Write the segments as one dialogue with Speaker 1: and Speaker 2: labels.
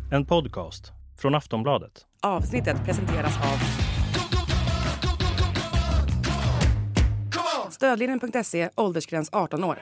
Speaker 1: En podcast från Aftonbladet.
Speaker 2: Avsnittet presenteras av Stödlinjen.se, åldersgräns 18 år.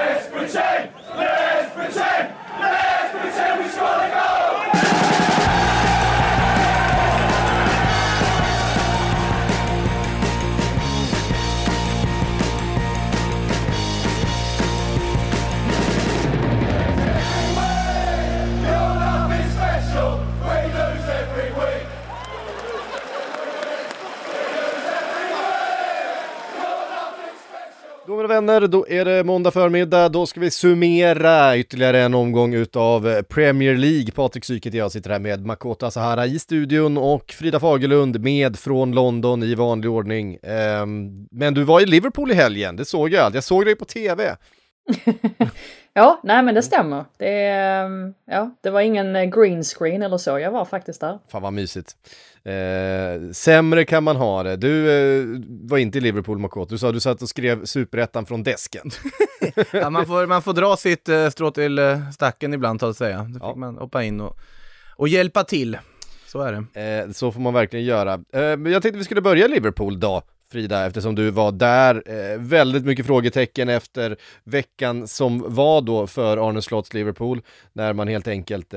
Speaker 3: Då mina vänner, då är det måndag förmiddag, då ska vi summera ytterligare en omgång utav Premier League. Patrik Syket och jag sitter här med Makota Sahara i studion och Frida Fagerlund med från London i vanlig ordning. Men du var i Liverpool i helgen, det såg jag. Jag såg dig på tv.
Speaker 4: Ja, nej men det stämmer. Det var ingen green screen eller så, jag var faktiskt där.
Speaker 3: Fan vad mysigt. Sämre kan man ha det. Du var inte i Liverpool, Makot. Du sa du satt och skrev superettan från desken.
Speaker 5: Ja, man får dra sitt strå till stacken ibland, så att säga. Då fick man hoppa in och hjälpa till. Så är det.
Speaker 3: Så får man verkligen göra. Jag tänkte vi skulle börja i Liverpool då, Frida, eftersom du var där. Väldigt mycket frågetecken efter veckan som var då för Arne Slotts Liverpool, när man helt enkelt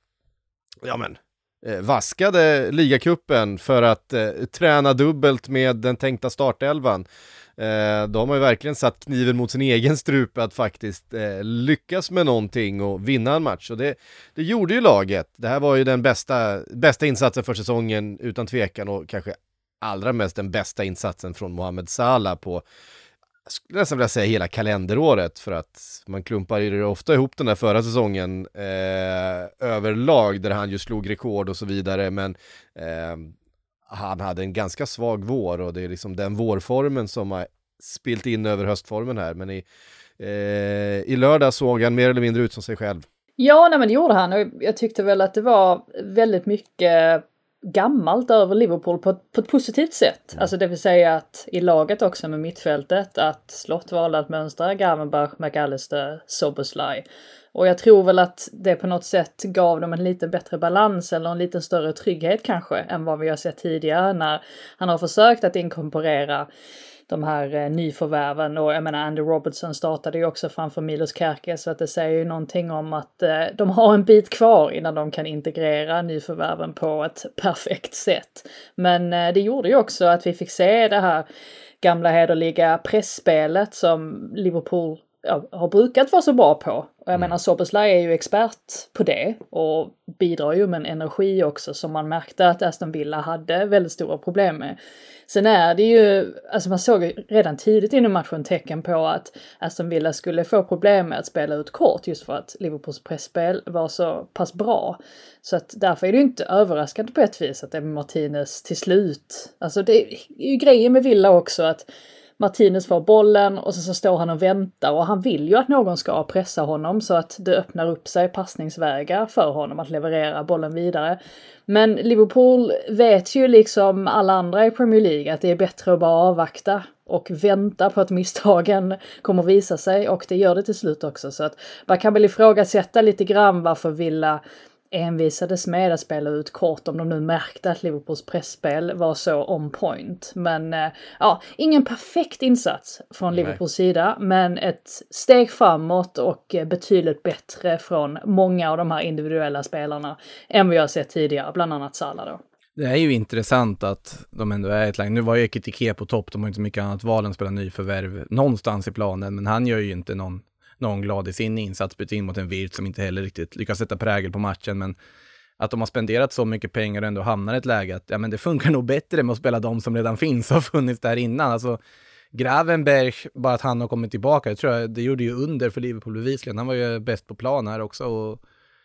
Speaker 3: vaskade ligacupen för att träna dubbelt med den tänkta startelvan. Då har man ju verkligen satt kniven mot sin egen strupe att faktiskt lyckas med någonting och vinna en match. Och det gjorde ju laget. Det här var ju den bästa insatsen för säsongen utan tvekan, och kanske allra mest den bästa insatsen från Mohamed Salah på, nästan vill jag säga, hela kalenderåret, för att man klumpar ju ofta ihop den där förra säsongen överlag där han ju slog rekord och så vidare, men han hade en ganska svag vår, och det är liksom den vårformen som har spilt in över höstformen här, men i lördag såg han mer eller mindre ut som sig själv.
Speaker 4: Ja, nej, men det gjorde han, och jag tyckte väl att det var väldigt mycket gammalt över Liverpool på ett positivt sätt. Alltså det vill säga att i laget också med mittfältet, att Slott valde att mönstra Gravenberch, McAllister, Szoboszlai. Och jag tror väl att det på något sätt gav dem en lite bättre balans eller en lite större trygghet kanske än vad vi har sett tidigare när han har försökt att inkorporera de här nyförvärven. Och jag menar, Andy Robertson startade ju också framför Milos Kerkez, så att det säger ju någonting om att de har en bit kvar innan de kan integrera nyförvärven på ett perfekt sätt. Men det gjorde ju också att vi fick se det här gamla hederliga pressspelet som Liverpool har brukat vara så bra på. Och jag menar, Szoboszlai är ju expert på det och bidrar ju med en energi också som man märkte att Aston Villa hade väldigt stora problem med. Sen är det ju, alltså man såg redan tidigt in i matchen tecken på att Aston Villa skulle få problem med att spela ut kort, just för att Liverpools pressspel var så pass bra. Så att därför är det ju inte överraskande på ett vis att det är Martinez till slut. Alltså det är ju grejen med Villa också, att Martinez får bollen och så står han och väntar, och han vill ju att någon ska pressa honom så att det öppnar upp sig passningsvägar för honom att leverera bollen vidare. Men Liverpool vet ju liksom alla andra i Premier League att det är bättre att bara avvakta och vänta på att misstagen kommer visa sig, och det gör det till slut också. Så att man kan väl ifrågasätta lite grann varför Villa envisades med att spela ut kort om de nu märkte att Liverpools pressspel var så on point. Men ingen perfekt insats från Liverpools sida, men ett steg framåt och betydligt bättre från många av de här individuella spelarna än vi har sett tidigare, bland annat Salah då.
Speaker 5: Det är ju intressant att de ändå är ett lag. Nu var ju Ekitike på topp, de har inte mycket annat val än att spela nyförvärv någonstans i planen, men han gör ju inte någon glad i sin insats, bytt in mot en Virt som inte heller riktigt lyckas sätta prägel på matchen, men att de har spenderat så mycket pengar och ändå hamnar i ett läge att men det funkar nog bättre med att spela de som redan finns och har funnits där innan. Alltså Gravenberch, bara att han har kommit tillbaka, jag tror det gjorde ju under för Liverpool bevisligen. Han var ju bäst på plan här också och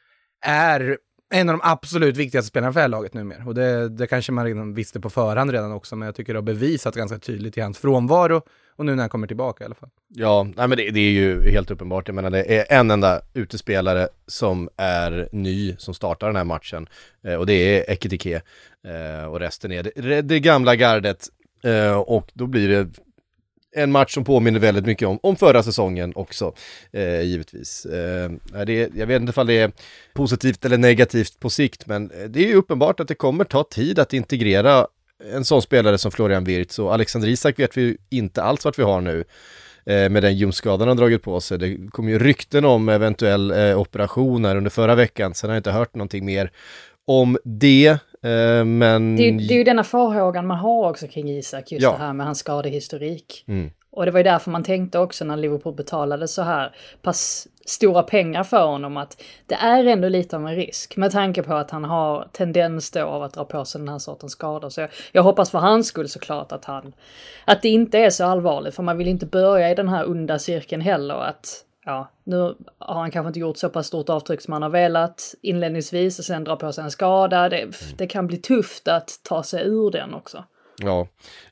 Speaker 5: är en av de absolut viktigaste spelarna för det här laget numera. Och det kanske man redan visste på förhand redan också, men jag tycker det har bevisat ganska tydligt i hans frånvaro och nu när han kommer tillbaka i alla fall.
Speaker 3: Ja, nej, men det är ju helt uppenbart. Jag menar, det är en enda utespelare som är ny som startar den här matchen, och det är Ekitike, och resten är det gamla gardet, och då blir det en match som påminner väldigt mycket om förra säsongen också, givetvis. Jag vet inte om det är positivt eller negativt på sikt, men det är ju uppenbart att det kommer ta tid att integrera en sån spelare som Florian Wirtz, och Alexander Isak vet vi inte alls vart vi har nu med den ljumskadan han dragit på sig. Det kom ju rykten om eventuell operation här under förra veckan, sen har jag inte hört någonting mer om det. Men
Speaker 4: det är ju denna farhågan man har också kring Isak, just det här med hans skadehistorik. Och det var ju därför man tänkte också när Liverpool betalade så här pass stora pengar för honom, att det är ändå lite av en risk med tanke på att han har tendens då av att dra på sig den här sortens skador. Så jag hoppas för hans skull såklart att det inte är så allvarligt, för man vill inte börja i den här onda cirkeln heller, att nu har han kanske inte gjort så pass stort avtryck som han har velat inledningsvis och sen dra på sig en skada. Det kan bli tufft att ta sig ur den också.
Speaker 3: Ja,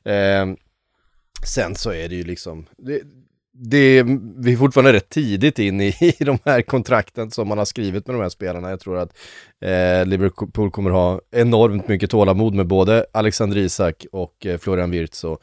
Speaker 3: sen så är det ju liksom vi är fortfarande rätt tidigt in i de här kontrakten som man har skrivit med de här spelarna. Jag tror att Liverpool kommer ha enormt mycket tålamod med både Alexander Isak och Florian Wirtz, och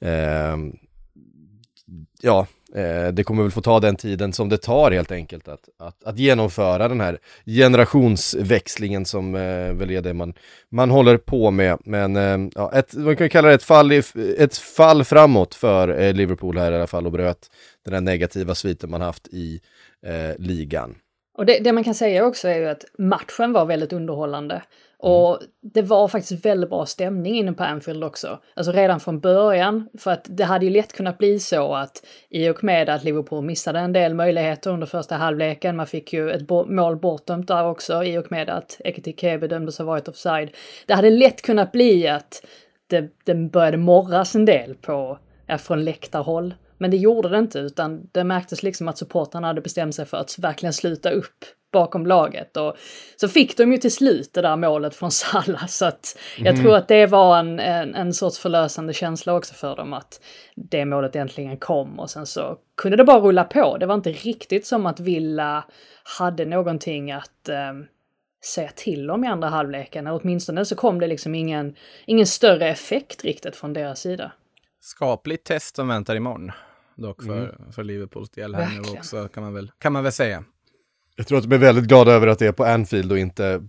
Speaker 3: det kommer väl få ta den tiden som det tar helt enkelt att genomföra den här generationsväxlingen som väl är det man håller på med. Men man kan kalla det ett fall framåt för Liverpool här i alla fall, och bröt den här negativa sviten man haft i ligan.
Speaker 4: Och det man kan säga också är ju att matchen var väldigt underhållande. Och det var faktiskt väldigt bra stämning inne på Anfield också. Alltså redan från början. För att det hade ju lätt kunnat bli så att i och med att Liverpool missade en del möjligheter under första halvleken. Man fick ju ett mål bortdömt där också i och med att Ekitike bedömdes ha varit offside. Det hade lätt kunnat bli att det började morras en del från läktarhåll. Men det gjorde det inte, utan det märktes liksom att supportarna hade bestämt sig för att verkligen sluta upp bakom laget. Och så fick de ju till slut det där målet från Salah, så att jag tror att det var en sorts förlösande känsla också för dem, att det målet äntligen kom, och sen så kunde det bara rulla på. Det var inte riktigt som att Villa hade någonting att säga till om i andra halvleken, och åtminstone så kom det liksom ingen större effekt riktigt från deras sida.
Speaker 5: Skapligt test som väntar imorgon dock för Liverpools del här nu också, kan man väl säga.
Speaker 3: Jag tror att de är väldigt glada över att det är på Anfield och inte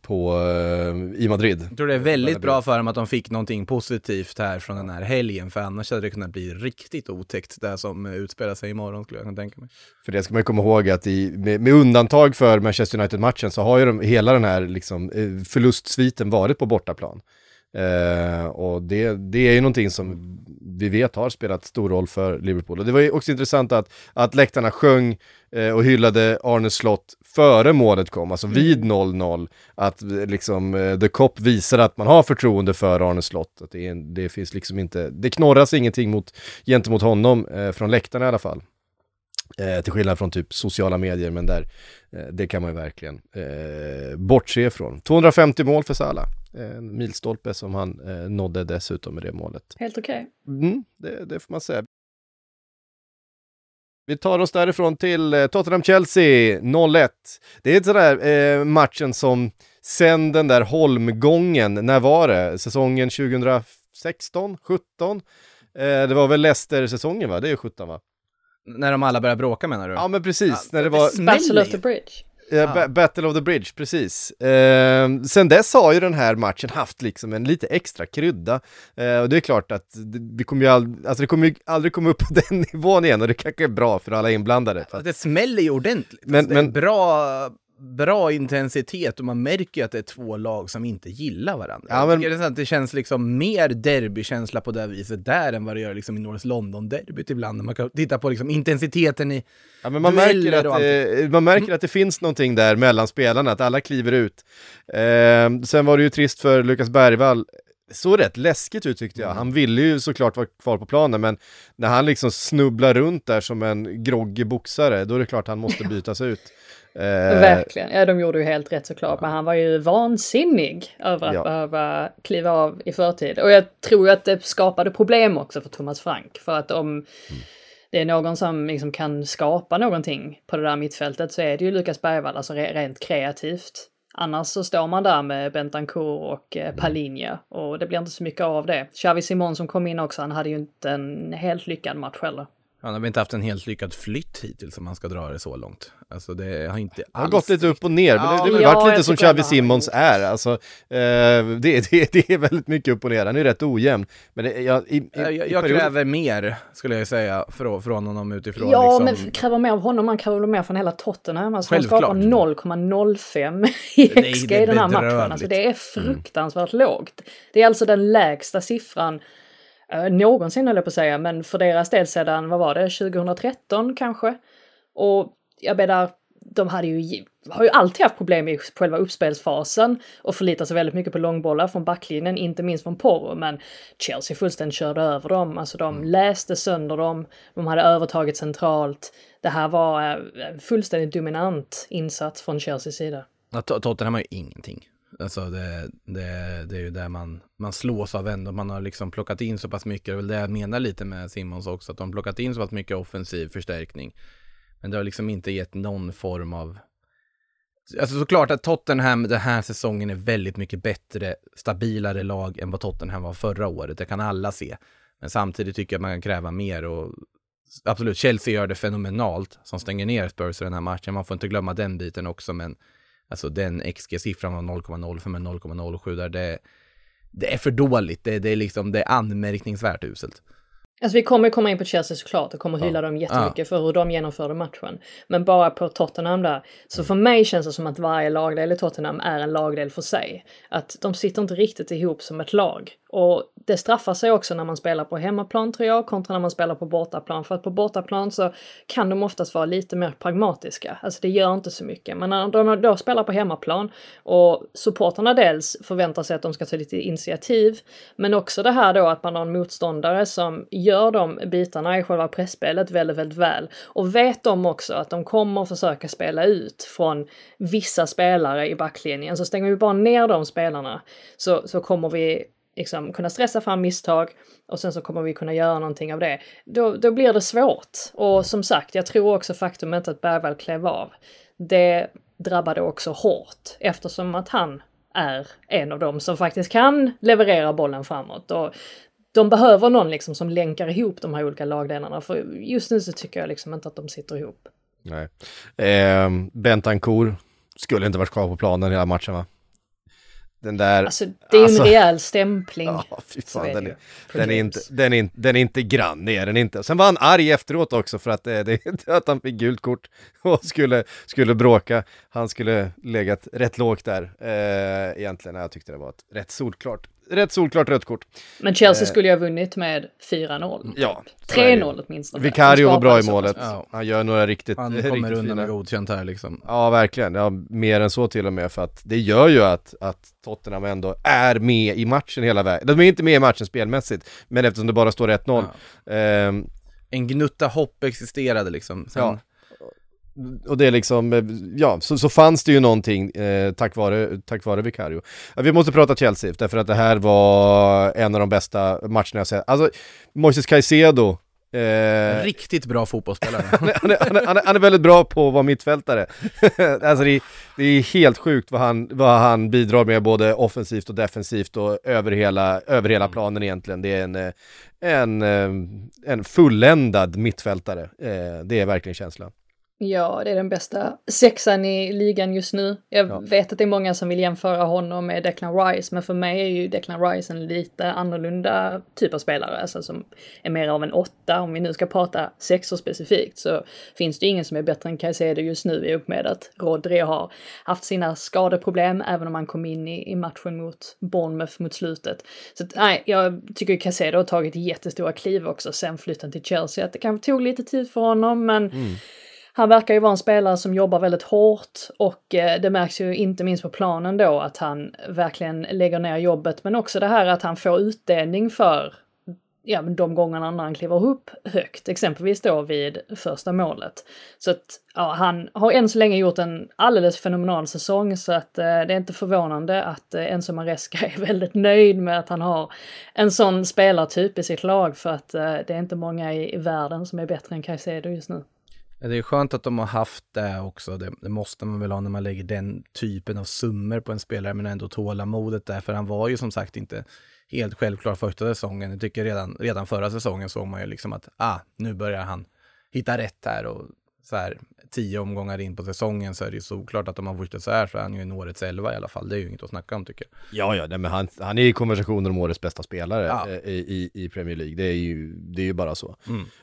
Speaker 3: i Madrid.
Speaker 5: Jag tror det är väldigt bra för dem att de fick någonting positivt här från den här helgen, för annars hade det kunnat bli riktigt otäckt det som utspelar sig imorgon, skulle jag kunna tänka mig. För
Speaker 3: det ska man komma ihåg att med undantag för Manchester United-matchen så har ju hela den här liksom, förlustsviten varit på bortaplan. Och det är ju någonting som vi vet har spelat stor roll för Liverpool. Och det var ju också intressant att läktarna sjöng och hyllade Arne Slott före målet kom, alltså vid 0-0, att liksom The Cop visar att man har förtroende för Arne Slott, att det finns liksom inte, det knorras ingenting gentemot honom från läktarna i alla fall. Till skillnad från typ sociala medier, men det kan man ju verkligen bortse ifrån. 250 mål för Salah. En milstolpe som han nådde dessutom med det målet.
Speaker 4: Helt okej.
Speaker 3: Det får man säga. Vi tar oss därifrån till Tottenham-Chelsea 0-1. Det är sådär matchen som sen den där Holmgången, när var det? Säsongen 2016, 17? Det var väl Leicester-säsongen, va? Det är 17, va?
Speaker 5: När de alla började bråka, menar du?
Speaker 3: Ja, men precis. När det var
Speaker 4: Battle of the Bridge.
Speaker 3: Battle of the Bridge, precis. Sen dess har ju den här matchen haft liksom en lite extra krydda. Och det är klart att det kommer ju aldrig komma upp på den nivån igen, och det kanske är bra för alla inblandade.
Speaker 5: Det smäller ju ordentligt.
Speaker 3: Men
Speaker 5: det är bra intensitet, och man märker att det är två lag som inte gillar varandra.
Speaker 3: Ja, men
Speaker 5: jag tycker det känns liksom mer derbykänsla på det viset där än vad det gör liksom i North London-derbyt ibland, när man kan titta på liksom intensiteten i
Speaker 3: man märker att det finns någonting där mellan spelarna, att alla kliver ut. Sen var det ju trist för Lukas Bergvall. Så rätt läskigt ut, tyckte jag. Han ville ju såklart vara kvar på planen, men när han liksom snubblar runt där som en groggig boxare, då är det klart han måste bytas ut.
Speaker 4: Verkligen, ja, de gjorde ju helt rätt såklart, men han var ju vansinnig över att behöva kliva av i förtid, och jag tror att det skapade problem också för Thomas Frank, för att om det är någon som liksom kan skapa någonting på det där mittfältet, så är det ju Lukas Bergvall, alltså rent kreativt. Annars så står man där med Bentancur och Palhinha och det blir inte så mycket av det. Xavi Simons som kom in också, han hade ju inte en helt lyckad match heller.
Speaker 5: Han har väl inte haft en helt lyckad flytt hittills om man ska dra det så långt. Alltså det har inte
Speaker 3: har gått lite upp och ner, men det har
Speaker 4: Ja,
Speaker 3: varit lite
Speaker 4: jag
Speaker 3: som
Speaker 4: tycker
Speaker 3: Xavi
Speaker 4: att
Speaker 3: Simons är. Alltså, det är väldigt mycket upp och ner. Han är rätt ojämn. Men
Speaker 5: jag kräver mer, skulle jag säga, från honom utifrån.
Speaker 4: Ja,
Speaker 5: liksom.
Speaker 4: men kräver mer av honom, man kräver mer från hela Tottenham. Alltså de
Speaker 5: Självklart.
Speaker 4: skapar 0,05 i XG i den här matchen.
Speaker 5: bedrövligt.
Speaker 4: Alltså det är fruktansvärt lågt. Det är alltså den lägsta siffran någonsin, höll jag på att säga, men för deras del sedan, vad var det, 2013 kanske? Och jag menar, de har ju alltid haft problem i själva uppspelsfasen och förlitar sig väldigt mycket på långbollar från backlinjen, inte minst från Porro, men Chelsea fullständigt körde över dem. Alltså de läste sönder dem, de hade övertaget centralt. Det här var en fullständigt dominant insats från Chelseas sida.
Speaker 5: Ja, Tottenham har ju ingenting. Alltså det är ju där man slås av ändå. Man har liksom plockat in så pass mycket. Det är väl det jag menar lite med Simons också. Att de har plockat in så pass mycket offensiv förstärkning. Men det har liksom inte gett någon form av... Alltså såklart att Tottenham den här säsongen är väldigt mycket bättre, stabilare lag än vad Tottenham var förra året. Det kan alla se. Men samtidigt tycker jag att man kan kräva mer. Och absolut, Chelsea gör det fenomenalt som stänger ner Spurs i den här matchen. Man får inte glömma den biten också, men alltså den XG-siffran var 0,05 med 0,07 där det är för dåligt. Det är anmärkningsvärt uselt.
Speaker 4: Alltså vi kommer komma in på Chelsea såklart och kommer hylla dem jättemycket för hur de genomförde matchen. Men bara på Tottenham där. Så för mig känns det som att varje lagdel i Tottenham är en lagdel för sig. Att de sitter inte riktigt ihop som ett lag. Och det straffar sig också när man spelar på hemmaplan, tror jag, kontra när man spelar på bortaplan. För att på bortaplan så kan de oftast vara lite mer pragmatiska. Alltså det gör inte så mycket. Men när de då spelar på hemmaplan och supporterna dels förväntar sig att de ska ta lite initiativ. Men också det här då att man har en motståndare som gör de bitarna i själva pressspelet väldigt, väldigt väl. Och vet de också att de kommer försöka spela ut från vissa spelare i backlinjen. Så stänger vi bara ner de spelarna så kommer vi liksom kunna stressa fram misstag och sen så kommer vi kunna göra någonting av det. Då blir det svårt. Och som sagt, jag tror också faktumet att Bergvall klev av. Det drabbade också hårt eftersom att han är en av dem som faktiskt kan leverera bollen framåt. Och de behöver någon liksom som länkar ihop de här olika lagdelarna. För just nu så tycker jag liksom inte att de sitter ihop.
Speaker 3: Nej. Bentancur skulle inte varit kvar på planen hela matchen, va? Den där,
Speaker 4: alltså det är ju en rejäl stämpling.
Speaker 3: Ja, fy fan, den är inte grann, det är den inte. Sen var han arg efteråt också för att att han fick gult kort och skulle bråka. Han skulle legat rätt lågt där egentligen. Jag tyckte det var ett rätt solklart rött kort.
Speaker 4: Men Chelsea skulle ju ha vunnit med 4-0.
Speaker 3: Ja.
Speaker 4: 3-0 åtminstone.
Speaker 3: Vicario var bra i målet. Ja. Han gör några riktigt
Speaker 5: han
Speaker 3: riktigt
Speaker 5: kommer undan
Speaker 3: fina.
Speaker 5: med godkänt här liksom.
Speaker 3: Ja, verkligen. Ja, mer än så till och med, för att det gör ju att Tottenham ändå är med i matchen hela vägen. De är inte med i matchen spelmässigt, men eftersom det bara står 1-0.
Speaker 5: Ja. En gnutta hopp existerade liksom. Sen...
Speaker 3: Ja. Och det är liksom, ja, så fanns det ju någonting tack vare Vicario. Ja, vi måste prata Chelsea, därför att det här var en av de bästa matcherna jag sett. Alltså, Moises Caicedo.
Speaker 5: Riktigt bra fotbollsspelare.
Speaker 3: han är väldigt bra på att vara mittfältare. Alltså det är helt sjukt vad han bidrar med, både offensivt och defensivt och över hela planen egentligen. Det är en fulländad mittfältare. Det är verkligen känslan.
Speaker 4: Ja, det är den bästa sexan i ligan just nu. Jag vet att det är många som vill jämföra honom med Declan Rice, men för mig är ju Declan Rice en lite annorlunda typ av spelare, alltså som är mer av en 8. Om vi nu ska prata sexor specifikt så finns det ingen som är bättre än Caicedo just nu, i och med att Rodri har haft sina skadeproblem även om han kom in i matchen mot Bournemouth mot slutet. Så nej, jag tycker Caicedo har tagit jättestora kliv också sen flytten till Chelsea. Att det kanske tog lite tid för honom, men han verkar ju vara en spelare som jobbar väldigt hårt, och det märks ju inte minst på planen då att han verkligen lägger ner jobbet, men också det här att han får utdelning för de gångerna när han kliver upp högt, exempelvis då vid första målet. Så att han har än så länge gjort en alldeles fenomenal säsong, så att det är inte förvånande att Enzo Maresca är väldigt nöjd med att han har en sån spelartyp i sitt lag, för att det är inte många i världen som är bättre än Caicedo just nu.
Speaker 5: Det är skönt att de har haft det också. Det måste man väl ha när man lägger den typen av summor på en spelare, men ändå tålamodet där. För han var ju som sagt inte helt självklar första säsongen. Jag tycker redan förra säsongen såg man ju liksom att nu börjar han hitta rätt här. Och så här 10 omgångar in på säsongen så är det ju såklart att de har fortsatt så här, så är han ju en årets 11 i alla fall. Det är ju inget att snacka om, tycker jag.
Speaker 3: Ja, men han är i konversationen om årets bästa spelare i Premier League. Det är ju bara så.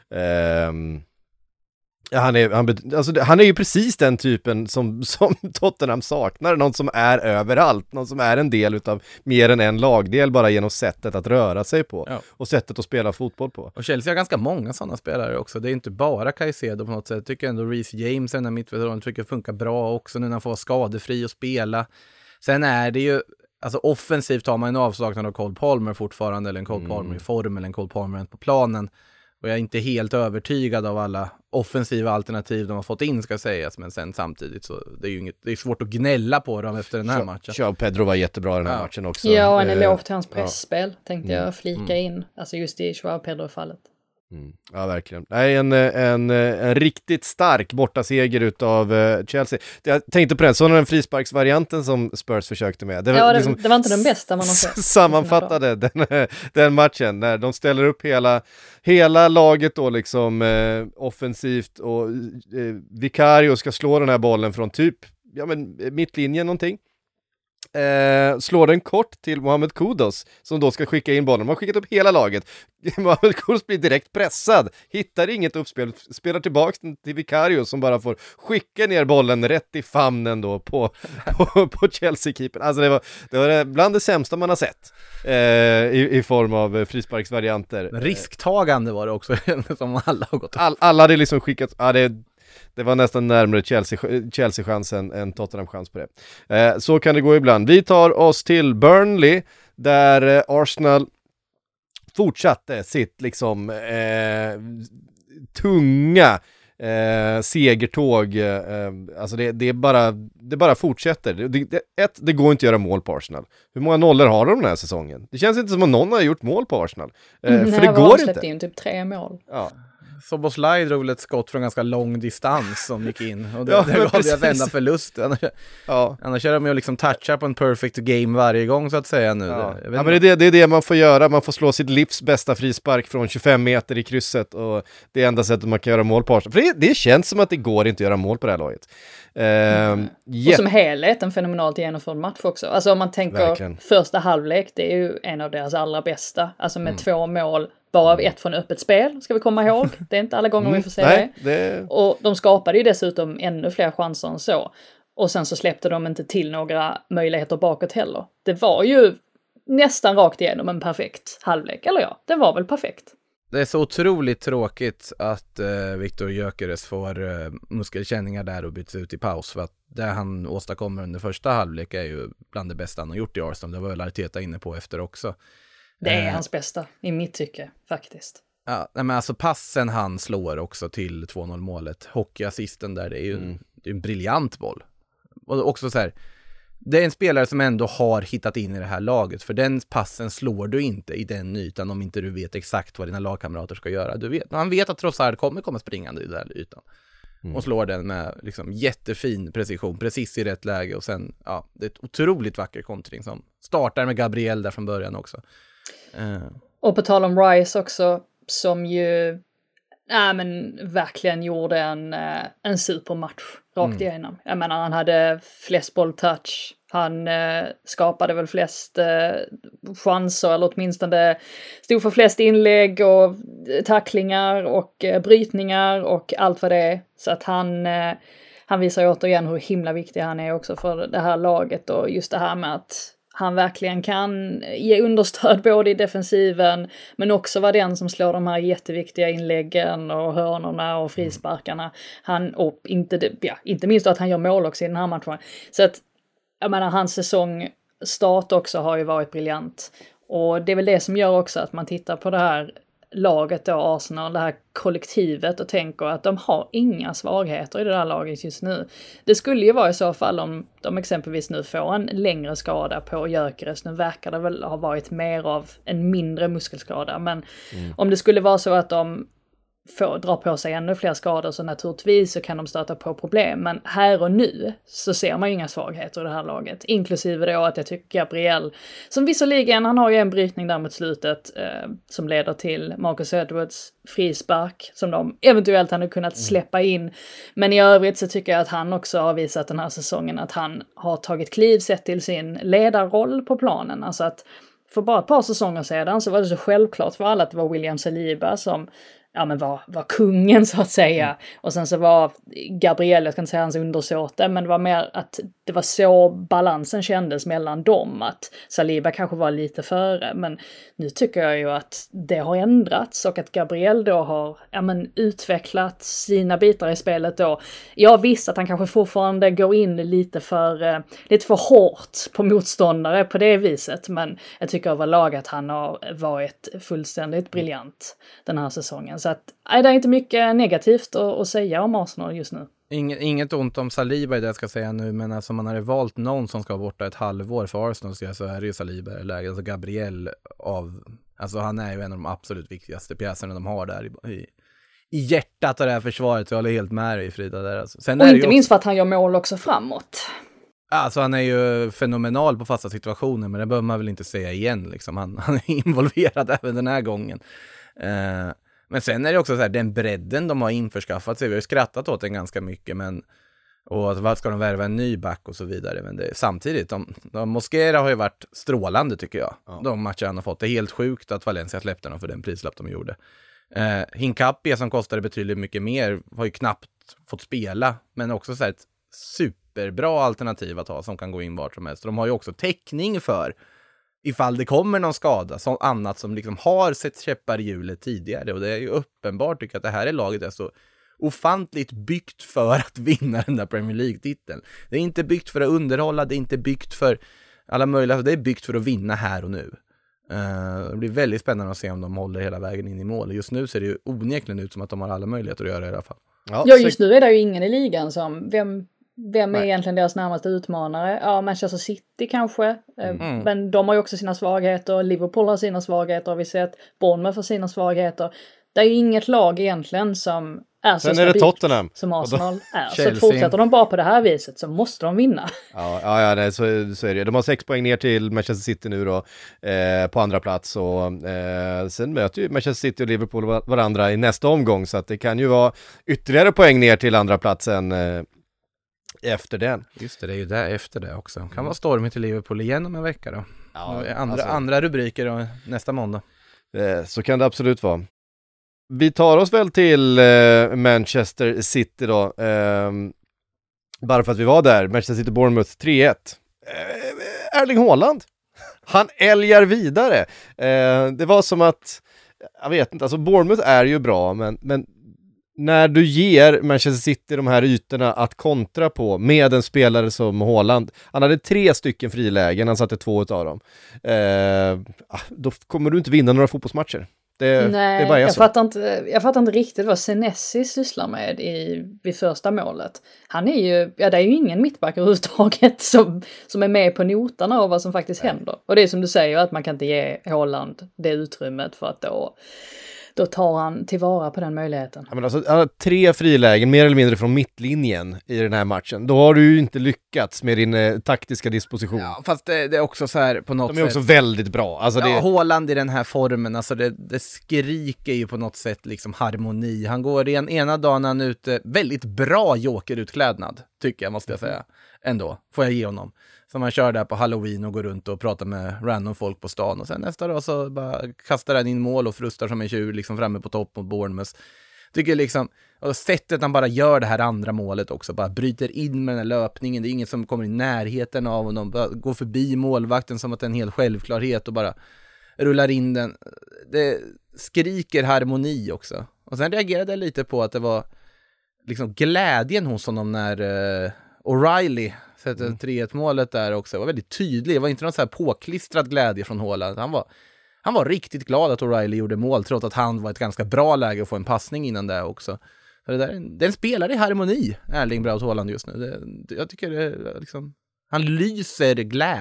Speaker 3: Han är ju precis den typen som Tottenham saknar. Någon som är överallt. Någon som är en del utav mer än en lagdel bara genom sättet att röra sig på. Ja. Och sättet att spela fotboll på.
Speaker 5: Och Chelsea har ganska många sådana spelare också. Det är inte bara Caicedo på något sätt. Jag tycker ändå Reece James, den här mittfältaren, tycker funkar bra också nu när han får vara skadefri och spela. Sen är det ju, alltså offensivt har man en avsaknad av Cole Palmer fortfarande. Eller en Cole Palmer i form eller en Cole Palmer på planen. Och jag är inte helt övertygad av alla offensiva alternativ de har fått in, ska sägas. Men sen samtidigt så det är svårt att gnälla på dem efter den här matchen.
Speaker 3: Ja, Pedro var jättebra den här matchen också.
Speaker 4: Ja, och en eloge till hans pressspel tänkte jag flika in. Alltså just i Joao Pedro-fallet.
Speaker 3: Ja, verkligen. Nej, en riktigt stark bortaseger utav Chelsea. Jag tänkte på den frisparksvarianten som Spurs försökte med.
Speaker 4: Det var inte den bästa man har sett.
Speaker 3: Sammanfattade den matchen när de ställer upp hela laget då liksom offensivt och Vicario ska slå den här bollen från typ mittlinjen någonting. Slår den kort till Mohamed Kudus som då ska skicka in bollen. De har skickat upp hela laget. Mohamed Kudus blir direkt pressad. Hittar inget uppspel. Spelar tillbaka till Vicario som bara får skicka ner bollen rätt i famnen då på Chelsea-keepern. Alltså det var bland det sämsta man har sett i form av frisparksvarianter.
Speaker 5: Risktagande var det också som alla har gått.
Speaker 3: Alla hade liksom skickat... Det var nästan närmare Chelsea-chansen än Tottenham-chans på det. Så kan det gå ibland. Vi tar oss till Burnley där Arsenal fortsatte sitt liksom tunga segertåg. Alltså det bara fortsätter. Det går inte att göra mål på Arsenal. Hur många nollor har de den här säsongen? Det känns inte som att någon har gjort mål på Arsenal. För det går inte.
Speaker 4: In typ 3 mål.
Speaker 3: Ja.
Speaker 5: Soboslaj drog ett skott från ganska lång distans som gick in. Och det var deras enda förlust. Annars är de ju liksom touchar på en perfect game varje gång så att säga nu. Men
Speaker 3: det är det man får göra. Man får slå sitt livs bästa frispark från 25 meter i krysset. Och det är enda sättet man kan göra mål på Arsenal. För det känns som att det går inte att göra mål på det här laget.
Speaker 4: Och som helhet en fenomenalt genomförd match också. Alltså om man tänker första halvlek, det är ju en av deras allra bästa. Alltså med 2 mål, bara ett från öppet spel, ska vi komma ihåg. Det är inte alla gånger vi får se det. Och de skapade ju dessutom ännu fler chanser än så. Och sen så släppte de inte till några möjligheter bakåt heller. Det var ju nästan rakt igenom en perfekt halvlek. Eller det var väl perfekt.
Speaker 5: Det är så otroligt tråkigt att Viktor Gyökeres får muskelkänningar där och byts ut i paus. För att det han åstadkommer under första halvlek är ju bland det bästa han har gjort i Arsenal. Det var väl Arteta inne på efter också.
Speaker 4: Det är hans bästa, i mitt tycke, faktiskt.
Speaker 5: Ja, men alltså passen han slår också till 2-0 målet. Hockeyassisten där, det är ju en briljant boll. Och också så här, det är en spelare som ändå har hittat in i det här laget. För den passen slår du inte i den ytan om inte du vet exakt vad dina lagkamrater ska göra. Han vet att Trossard kommer springande i den här ytan. Och slår den med liksom jättefin precision, precis i rätt läge. Och sen, det är ett otroligt vacker kontring som startar med Gabriel där från början också.
Speaker 4: Och på tal om Rice också, som ju verkligen gjorde en supermatch rakt igenom. Jag menar, han hade flest bolltouch, han skapade väl flest chanser, eller åtminstone stod för flest inlägg och tacklingar och brytningar och allt vad det är. Så att han visar återigen hur himla viktig han är också för det här laget, och just det här med att han verkligen kan ge understöd både i defensiven men också vara den som slår de här jätteviktiga inläggen och hörnorna och frisparkarna. Och inte minst att han gör mål också i den här matchen. Så att, jag menar, hans säsongstart också har ju varit briljant. Och det är väl det som gör också att man tittar på det här laget då, Arsenal, det här kollektivet, och tänker att de har inga svagheter i det där laget just nu. Det skulle ju vara i så fall om de exempelvis nu får en längre skada på Gyökeres. Nu verkar det väl ha varit mer av en mindre muskelskada, men om det skulle vara så att de dra på sig ännu fler skador, så naturligtvis så kan de stöta på problem. Men här och nu så ser man ju inga svagheter i det här laget. Inklusive då att jag tycker Gabriel, som visserligen, han har ju en brytning där mot slutet som leder till Marcus Edwards frispark som de eventuellt hade kunnat släppa in. Men i övrigt så tycker jag att han också har visat den här säsongen att han har tagit kliv sett till sin ledarroll på planen. Alltså att för bara ett par säsonger sedan så var det så självklart för alla att det var William Saliba som var kungen så att säga. Och sen så var Gabriel, jag ska inte säga hans undersåte, men det var mer att det var så balansen kändes mellan dem, att Saliba kanske var lite före, men nu tycker jag ju att det har ändrats och att Gabriel då har utvecklat sina bitar i spelet då. Jag visste att han kanske fortfarande går in lite för hårt på motståndare på det viset, men jag tycker överlag att han har varit fullständigt briljant den här säsongen. Så att det är inte mycket negativt att säga om Arsenal just nu.
Speaker 5: Inget ont om Saliba i det jag ska säga nu, men alltså man hade valt någon som ska vara borta ett halvår för Arsenal, så är det ju Saliba i läget. Alltså Gabriel alltså han är ju en av de absolut viktigaste pjäserna de har där i hjärtat av det här försvaret. Jag håller helt med dig, Frida, där alltså. Sen
Speaker 4: och
Speaker 5: är
Speaker 4: inte minst för att han gör mål också framåt.
Speaker 5: Alltså han är ju fenomenal på fasta situationer, men det behöver man väl inte säga igen liksom. Han är involverad även den här gången. Men sen är det också så här, den bredden de har införskaffat sig, vi har ju skrattat åt den ganska mycket, och vad ska de värva en ny back och så vidare, men samtidigt, de Mosquera har ju varit strålande tycker jag, de matcher han har fått. Det är helt sjukt att Valencia släppte dem för den prislapp de gjorde. Hincapie som kostade betydligt mycket mer har ju knappt fått spela, men också så här ett superbra alternativ att ha som kan gå in vart som helst. De har ju också täckning för ifall det kommer någon skada, som annat som liksom har sett käppar i hjulet tidigare. Och det är ju uppenbart tycker jag att det här laget är så ofantligt byggt för att vinna den där Premier League-titeln. Det är inte byggt för att underhålla, det är inte byggt för alla möjliga, det är byggt för att vinna här och nu. Det blir väldigt spännande att se om de håller hela vägen in i mål. Just nu ser det ju onekligen ut som att de har alla möjligheter att göra det i alla fall.
Speaker 4: Ja, just nu är det ju ingen i ligan som... Vem är egentligen deras närmaste utmanare? Ja, Manchester City kanske. Men de har ju också sina svagheter. Liverpool har sina svagheter, har vi sett. Bournemouth har sina svagheter. Det är ju inget lag egentligen som är så stabilt som Arsenal är. Så fortsätter de bara på det här viset så måste de vinna.
Speaker 3: Nej, så är det. De har 6 poäng ner till Manchester City nu då, på andra plats. Och sen möter ju Manchester City och Liverpool varandra i nästa omgång. Så att det kan ju vara ytterligare poäng ner till andra platsen efter den.
Speaker 5: Just det är ju där efter det också. Kan vara stormigt till Liverpool igen om en vecka då.
Speaker 3: Ja,
Speaker 5: andra rubriker då, nästa måndag.
Speaker 3: Så kan det absolut vara. Vi tar oss väl till Manchester City då. Bara för att vi var där. Manchester City Bournemouth 3-1. Erling Haaland. Han älgar vidare. Det var som att, jag vet inte, alltså Bournemouth är ju bra, men när du ger Manchester City de här ytorna att kontra på med en spelare som Haaland, han hade 3 stycken frilägen, han satte 2 utav dem. Då kommer du inte vinna några fotbollsmatcher. Det är bara
Speaker 4: jag fattar inte riktigt vad Senesi sysslar med vid första målet. Han är ju, det är ju ingen mittback överhuvudtaget som är med på notarna av vad som faktiskt händer. Och det är som du säger, att man kan inte ge Haaland det utrymmet, för att då tar han tillvara på den möjligheten.
Speaker 3: Ja, men alltså, 3 frilägen mer eller mindre från mittlinjen i den här matchen. Då har du ju inte lyckats med din taktiska disposition.
Speaker 5: Ja, fast det är också så här på något sätt.
Speaker 3: De är också väldigt bra. Alltså,
Speaker 5: Haaland i den här formen, alltså det skriker ju på något sätt liksom harmoni. Han går ena dagen han ute, väldigt bra jokerutklädnad, tycker jag, måste jag säga. Ändå, får jag ge honom. Som man kör där på Halloween och går runt och pratar med random folk på stan. Och sen nästa dag så bara kastar han in mål och frustar som en tjur liksom framme på topp mot Bournemouth. Tycker liksom, och sättet han bara gör det här andra målet också. Bara bryter in med den här löpningen. Det är ingen som kommer i närheten av honom. Bara går förbi målvakten som att det är en hel självklarhet och bara rullar in den. Det skriker harmoni också. Och sen reagerade jag lite på att det var liksom glädjen hos honom när O'Reilly sätter 3-1-målet där också. Det var väldigt tydligt. Det var inte någon så här påklistrad glädje från Haaland. Han var riktigt glad att O'Reilly gjorde mål, trots att han var ett ganska bra läge att få en passning innan det också. Så det är en spelare i harmoni, Erling Braut Haaland just nu. Jag tycker det liksom, han lyser glädje.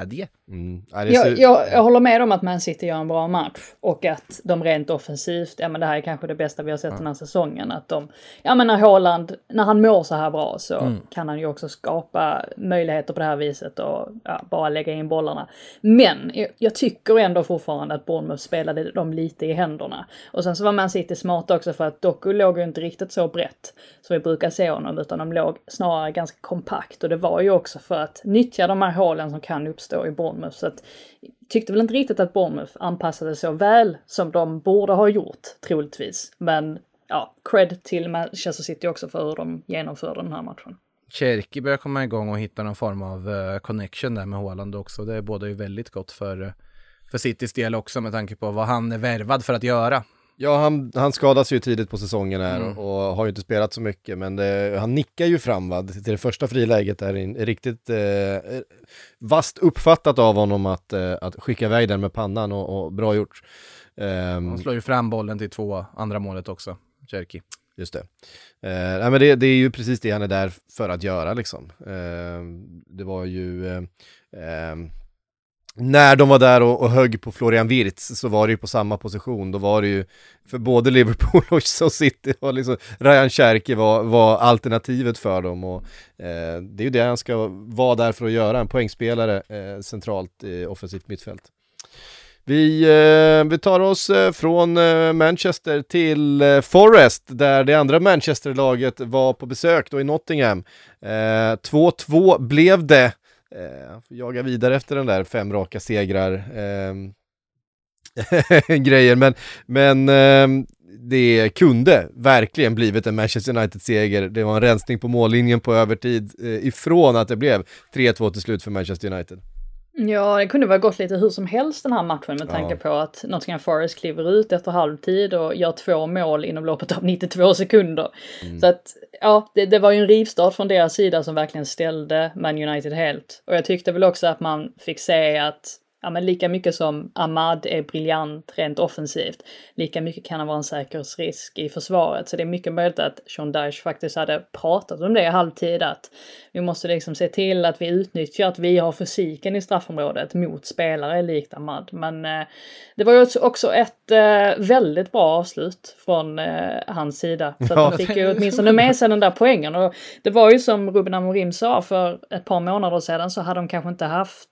Speaker 4: Jag håller med om att Man City gör en bra match och att de rent offensivt, det här är kanske det bästa vi har sett den här säsongen, att när Haaland, när han mår så här bra så kan han ju också skapa möjligheter på det här viset och bara lägga in bollarna. Men jag tycker ändå fortfarande att Bournemouth spelade dem lite i händerna. Och sen så var Man City smart också för att Doku låg ju inte riktigt så brett så vi brukar se honom, utan de låg snarare ganska kompakt, och det var ju också för att nyttja de här hålen som kan uppstå i Bournemouth. Så att, tyckte väl inte riktigt att Bournemouth anpassade så väl som de borde ha gjort, troligtvis. Men cred till Manchester City också för hur de genomförde den här matchen.
Speaker 5: Cherki börjar komma igång och hitta någon form av connection där med Haaland också. Det är både ju väldigt gott för Citys del också, med tanke på vad han är värvad för att göra.
Speaker 3: Ja, han skadas ju tidigt på säsongen här och har ju inte spelat så mycket, men han nickar ju fram till det första friläget är riktigt vast uppfattat av honom att skicka iväg den med pannan och bra gjort.
Speaker 5: Han slår ju fram bollen till 2 andra målet också, Cherki.
Speaker 3: Just det. Men det är ju precis det han är där för att göra liksom. Det var ju när de var där och högg på Florian Wirtz så var det ju på samma position. Då var det ju för både Liverpool och City och liksom Ryan Cherki var alternativet för dem, och det är ju det han ska vara där för att göra, en poängspelare centralt i offensivt mittfält. Vi tar oss från Manchester till Forest, där det andra Manchester-laget var på besök då i Nottingham. 2-2 blev det. Jaga vidare efter den där 5 raka segrar grejer, men det kunde verkligen blivit en Manchester United-seger. Det var en rensning på mållinjen på övertid ifrån att det blev 3-2 till slut för Manchester United.
Speaker 4: Ja, det kunde vara gått lite hur som helst den här matchen, med tanke på att Nottingham Forest kliver ut efter halvtid och gör 2 mål inom loppet av 92 sekunder. Så att, det var ju en rivstart från deras sida som verkligen ställde Man United helt. Och jag tyckte väl också att man fick se att men lika mycket som Ahmad är briljant rent offensivt, lika mycket kan han vara en säkerhetsrisk i försvaret. Så det är mycket möjligt att Sean Dyche faktiskt hade pratat om det i halvtid, att vi måste liksom se till att vi utnyttjar att vi har fysiken i straffområdet mot spelare likt Ahmad. Men det var ju också ett väldigt bra avslut från hans sida. Så att han fick ju åtminstone med sig den där poängen. Och det var ju som Ruben Amorim sa, för ett par månader sedan så hade de kanske inte haft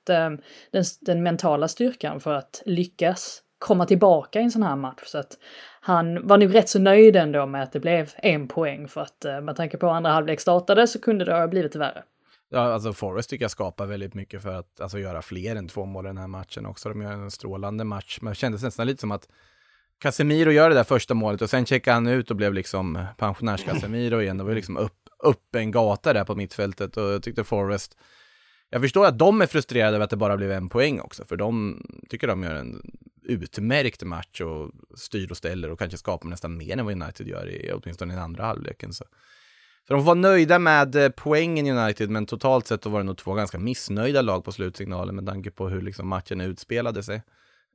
Speaker 4: den mentala styrkan för att lyckas komma tillbaka i en sån här match. Så att han var nog rätt så nöjd ändå med att det blev 1 poäng, för att med tanke på andra halvlek startade så kunde det ha blivit värre.
Speaker 5: Ja, alltså Forest tycker jag skapar väldigt mycket för att göra fler än 2 mål i den här matchen också. De gör en strålande match, men det kändes nästan lite som att Casemiro gör det där första målet och sen checkade han ut och blev liksom pensionärs Casemiro igen. Det var liksom upp en gata där på mittfältet, och jag tyckte Forest, jag förstår att de är frustrerade över att det bara blev 1 poäng också, för de tycker de gör en utmärkt match och styr och ställer och kanske skapar nästan mer än vad United gör åtminstone i den andra halvleken. Så de var nöjda med poängen i United, men totalt sett då var det nog 2 ganska missnöjda lag på slutsignalen med tanke på hur liksom matchen utspelade sig.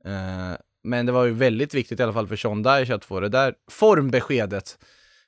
Speaker 5: Men det var ju väldigt viktigt i alla fall för Sean Dyche att få det där formbeskedet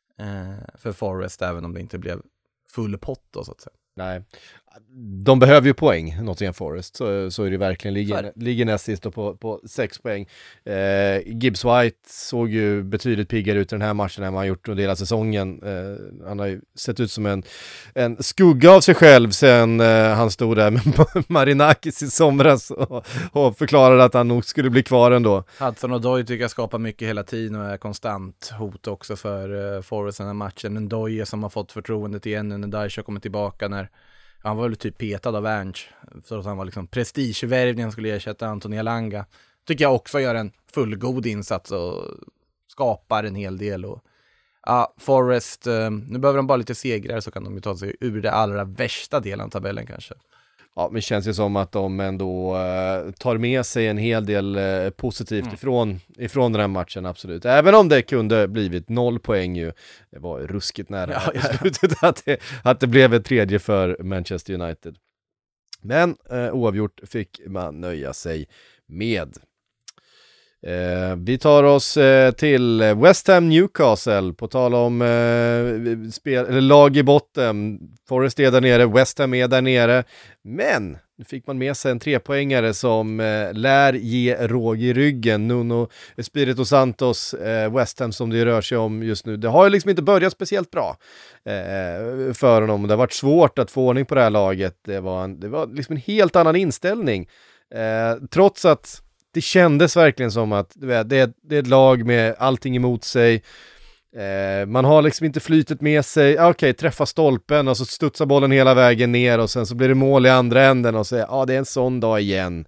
Speaker 5: för Forest, även om det inte blev full pott då, så att säga.
Speaker 3: Nej, de behöver ju poäng, Nottingham Forest, så är det verkligen, ligger näst sist på 6 poäng. Gibbs White såg ju betydligt piggare ut i den här matchen än man har gjort under hela säsongen. Han har ju sett ut som en skugga av sig själv sen han stod där med Marinakis i somras och förklarade att han nog skulle bli kvar ändå.
Speaker 5: Hudson och Doy tycker jag skapar mycket hela tiden och är konstant hot också för Forest den här matchen. Men Doy som har fått förtroendet igen när Dyche kommer tillbaka, när han var väl typ petad av Ernst för att han var liksom prestigevärvning, han skulle ersätta Anthony Elanga. Tycker jag också gör en fullgod insats och skapar en hel del. Och Forest, nu behöver de bara lite segrar så kan de ju ta sig ur det allra värsta delen av tabellen kanske.
Speaker 3: Ja, men det känns ju som att de ändå tar med sig en hel del positivt ifrån den här matchen, absolut. Även om det kunde blivit 0 poäng ju. Det var ruskigt nära slutet att det blev ett 3:e för Manchester United. Men oavgjort fick man nöja sig med. Vi tar oss till West Ham Newcastle, på tal om lag i botten. Forest är där nere, West Ham är där nere, men Nu fick man med sig en 3-poängare som lär ge råg i ryggen. Nuno Espirito Santos, West Ham som det rör sig om just nu. Det har ju liksom inte börjat speciellt bra för honom. Det har varit svårt att få ordning på det här laget. Det var liksom en helt annan inställning. Trots att det kändes verkligen som att det är ett lag med allting emot sig. Man har liksom inte flytet med sig. Okej, träffa stolpen och så studsar bollen hela vägen ner och sen så blir det mål i andra änden och så det är en sån dag igen.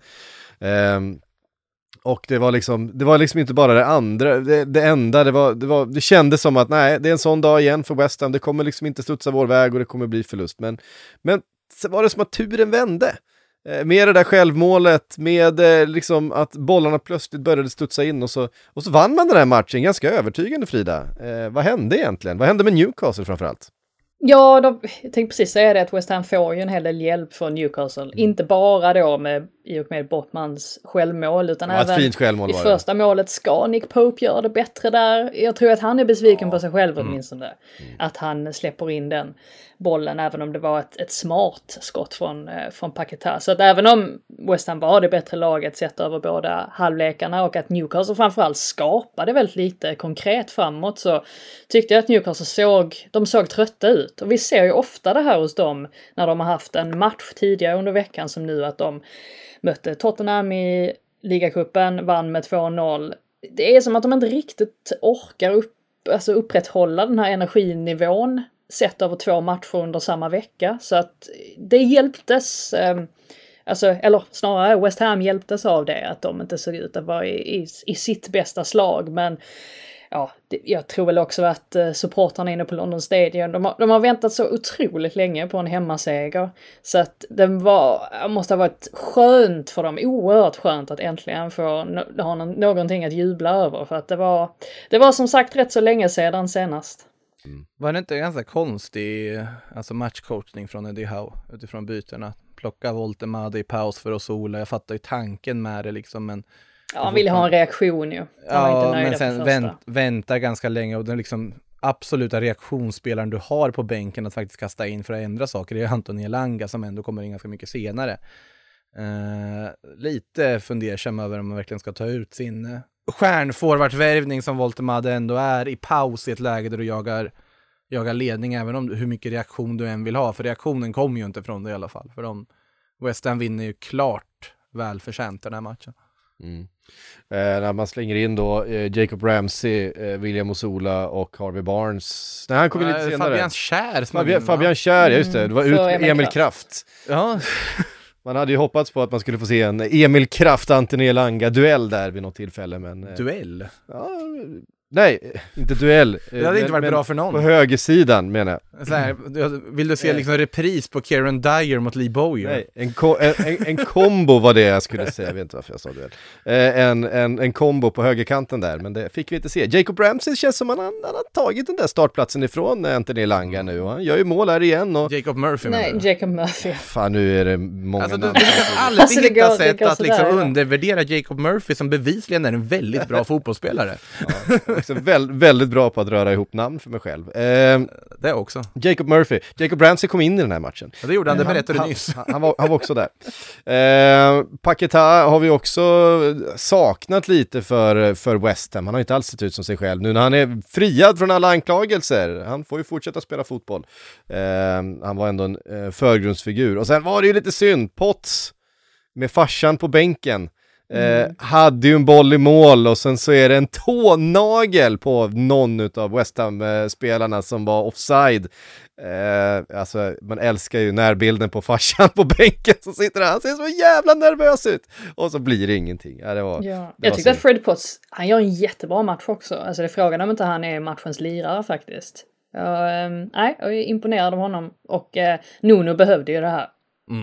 Speaker 3: Och det var liksom inte bara det andra, det enda, det kändes som att nej, det är en sån dag igen för West Ham, det kommer liksom inte studsa vår väg och det kommer bli förlust. Men så var det som att turen vände. Med det där självmålet, med liksom att bollarna plötsligt började studsa in och så vann man den här matchen ganska övertygande, Frida. Vad hände egentligen? Vad hände med Newcastle framförallt?
Speaker 4: Ja, jag tänkte precis säga det att West Ham får ju en hel del hjälp från Newcastle. Inte bara då i och med Botmans självmål utan även
Speaker 3: fint självmål
Speaker 4: i första målet ska Nick Pope göra det bättre där. Jag tror att han är besviken på sig själv åtminstone. Att han släpper in den bollen även om det var ett smart skott från Paquetá. Så att även om West Ham var det bättre laget sett över båda halvlekarna och att Newcastle framförallt skapade väldigt lite konkret framåt så tyckte jag att Newcastle såg trötta ut. Och vi ser ju ofta det här hos dem när de har haft en match tidigare under veckan som nu att de mötte Tottenham i ligacupen, vann med 2-0. Det är som att de inte riktigt orkar upprätthålla den här energinivån sett över 2 matcher under samma vecka. Så att det hjälptes, eller snarare West Ham hjälptes av det, att de inte såg ut att vara i sitt bästa slag. Men ja, jag tror väl också att supportarna inne på London Stadium, de har väntat så otroligt länge på en hemmaseger. Så att måste ha varit skönt för dem, oerhört skönt att äntligen få ha någonting att jubla över. För att det var som sagt rätt så länge sedan senast.
Speaker 5: Var det inte ganska konstig matchcoachning från Eddie Howe utifrån byterna? Plocka Voltemade i paus för att sola. Jag fattar ju tanken med det liksom, men
Speaker 4: ja, han ville ha en reaktion ju. Han var inte nöjd
Speaker 5: men sen väntar ganska länge och den liksom absoluta reaktionsspelaren du har på bänken att faktiskt kasta in för att ändra saker är Anthony Elanga som ändå kommer in ganska mycket senare. Lite fundersam över om man verkligen ska ta ut sin stjärnforvardvärvning som Voltemade ändå är i paus i ett läge där du jagar ledning även om hur mycket reaktion du än vill ha. För reaktionen kommer ju inte från det i alla fall. För West Ham vinner ju klart välförtjänt den här matchen.
Speaker 3: När man slänger in då Jacob Ramsey, William Ozola och Harvey Barnes. Nej, han kom in lite senare. Fabian Schär, just det. Det var ut med Emil Kraft.
Speaker 5: Ja.
Speaker 3: Man hade ju hoppats på att man skulle få se en Emil Kraft Anthony Elanga-duell där vid något tillfälle. Men,
Speaker 5: duell?
Speaker 3: Ja, nej, inte duell.
Speaker 5: Det hade inte varit bra för någon.
Speaker 3: På högersidan menar jag.
Speaker 5: Så här, vill du se liksom repris på Kieran Dyer mot Lee Bowyer?
Speaker 3: Nej, en kombo var det jag skulle säga. Jag vet inte varför jag sa duell. En kombo på högerkanten där, men det fick vi inte se. Jacob Ramsey känns som han har tagit den där startplatsen ifrån Anthony Elanga nu. Och han gör ju mål här igen. Och
Speaker 5: Jacob Murphy.
Speaker 4: Nej, Jacob Murphy.
Speaker 3: Fan, nu är det många namn.
Speaker 5: Du kan aldrig hitta sätt att liksom undervärdera Jacob Murphy som bevisligen är en väldigt bra fotbollsspelare.
Speaker 3: Ja, också väldigt bra på att röra ihop namn för mig själv.
Speaker 5: Det också.
Speaker 3: Jacob Murphy. Jacob Ramsey kom in i den här matchen.
Speaker 5: Ja, det gjorde han, det berättade du nyss.
Speaker 3: Han var också där. Paquetá har vi också saknat lite för West Ham. Han har inte alls sett ut som sig själv. Nu när han är friad från alla anklagelser. Han får ju fortsätta spela fotboll. Han var ändå en förgrundsfigur. Och sen var det ju lite synd. Potts med farsan på bänken. Hade ju en boll i mål och sen så är det en tånagel på någon av West Ham-spelarna som var offside. Alltså man älskar ju närbilden på farsan på bänken så sitter han ser så jävla nervös ut och så blir det ingenting.
Speaker 4: Jag tyckte att Fred Potts, han gör en jättebra match också. Alltså det är frågan om inte han är matchens lirare faktiskt. Jag är imponerad av honom och Nuno behövde ju det här.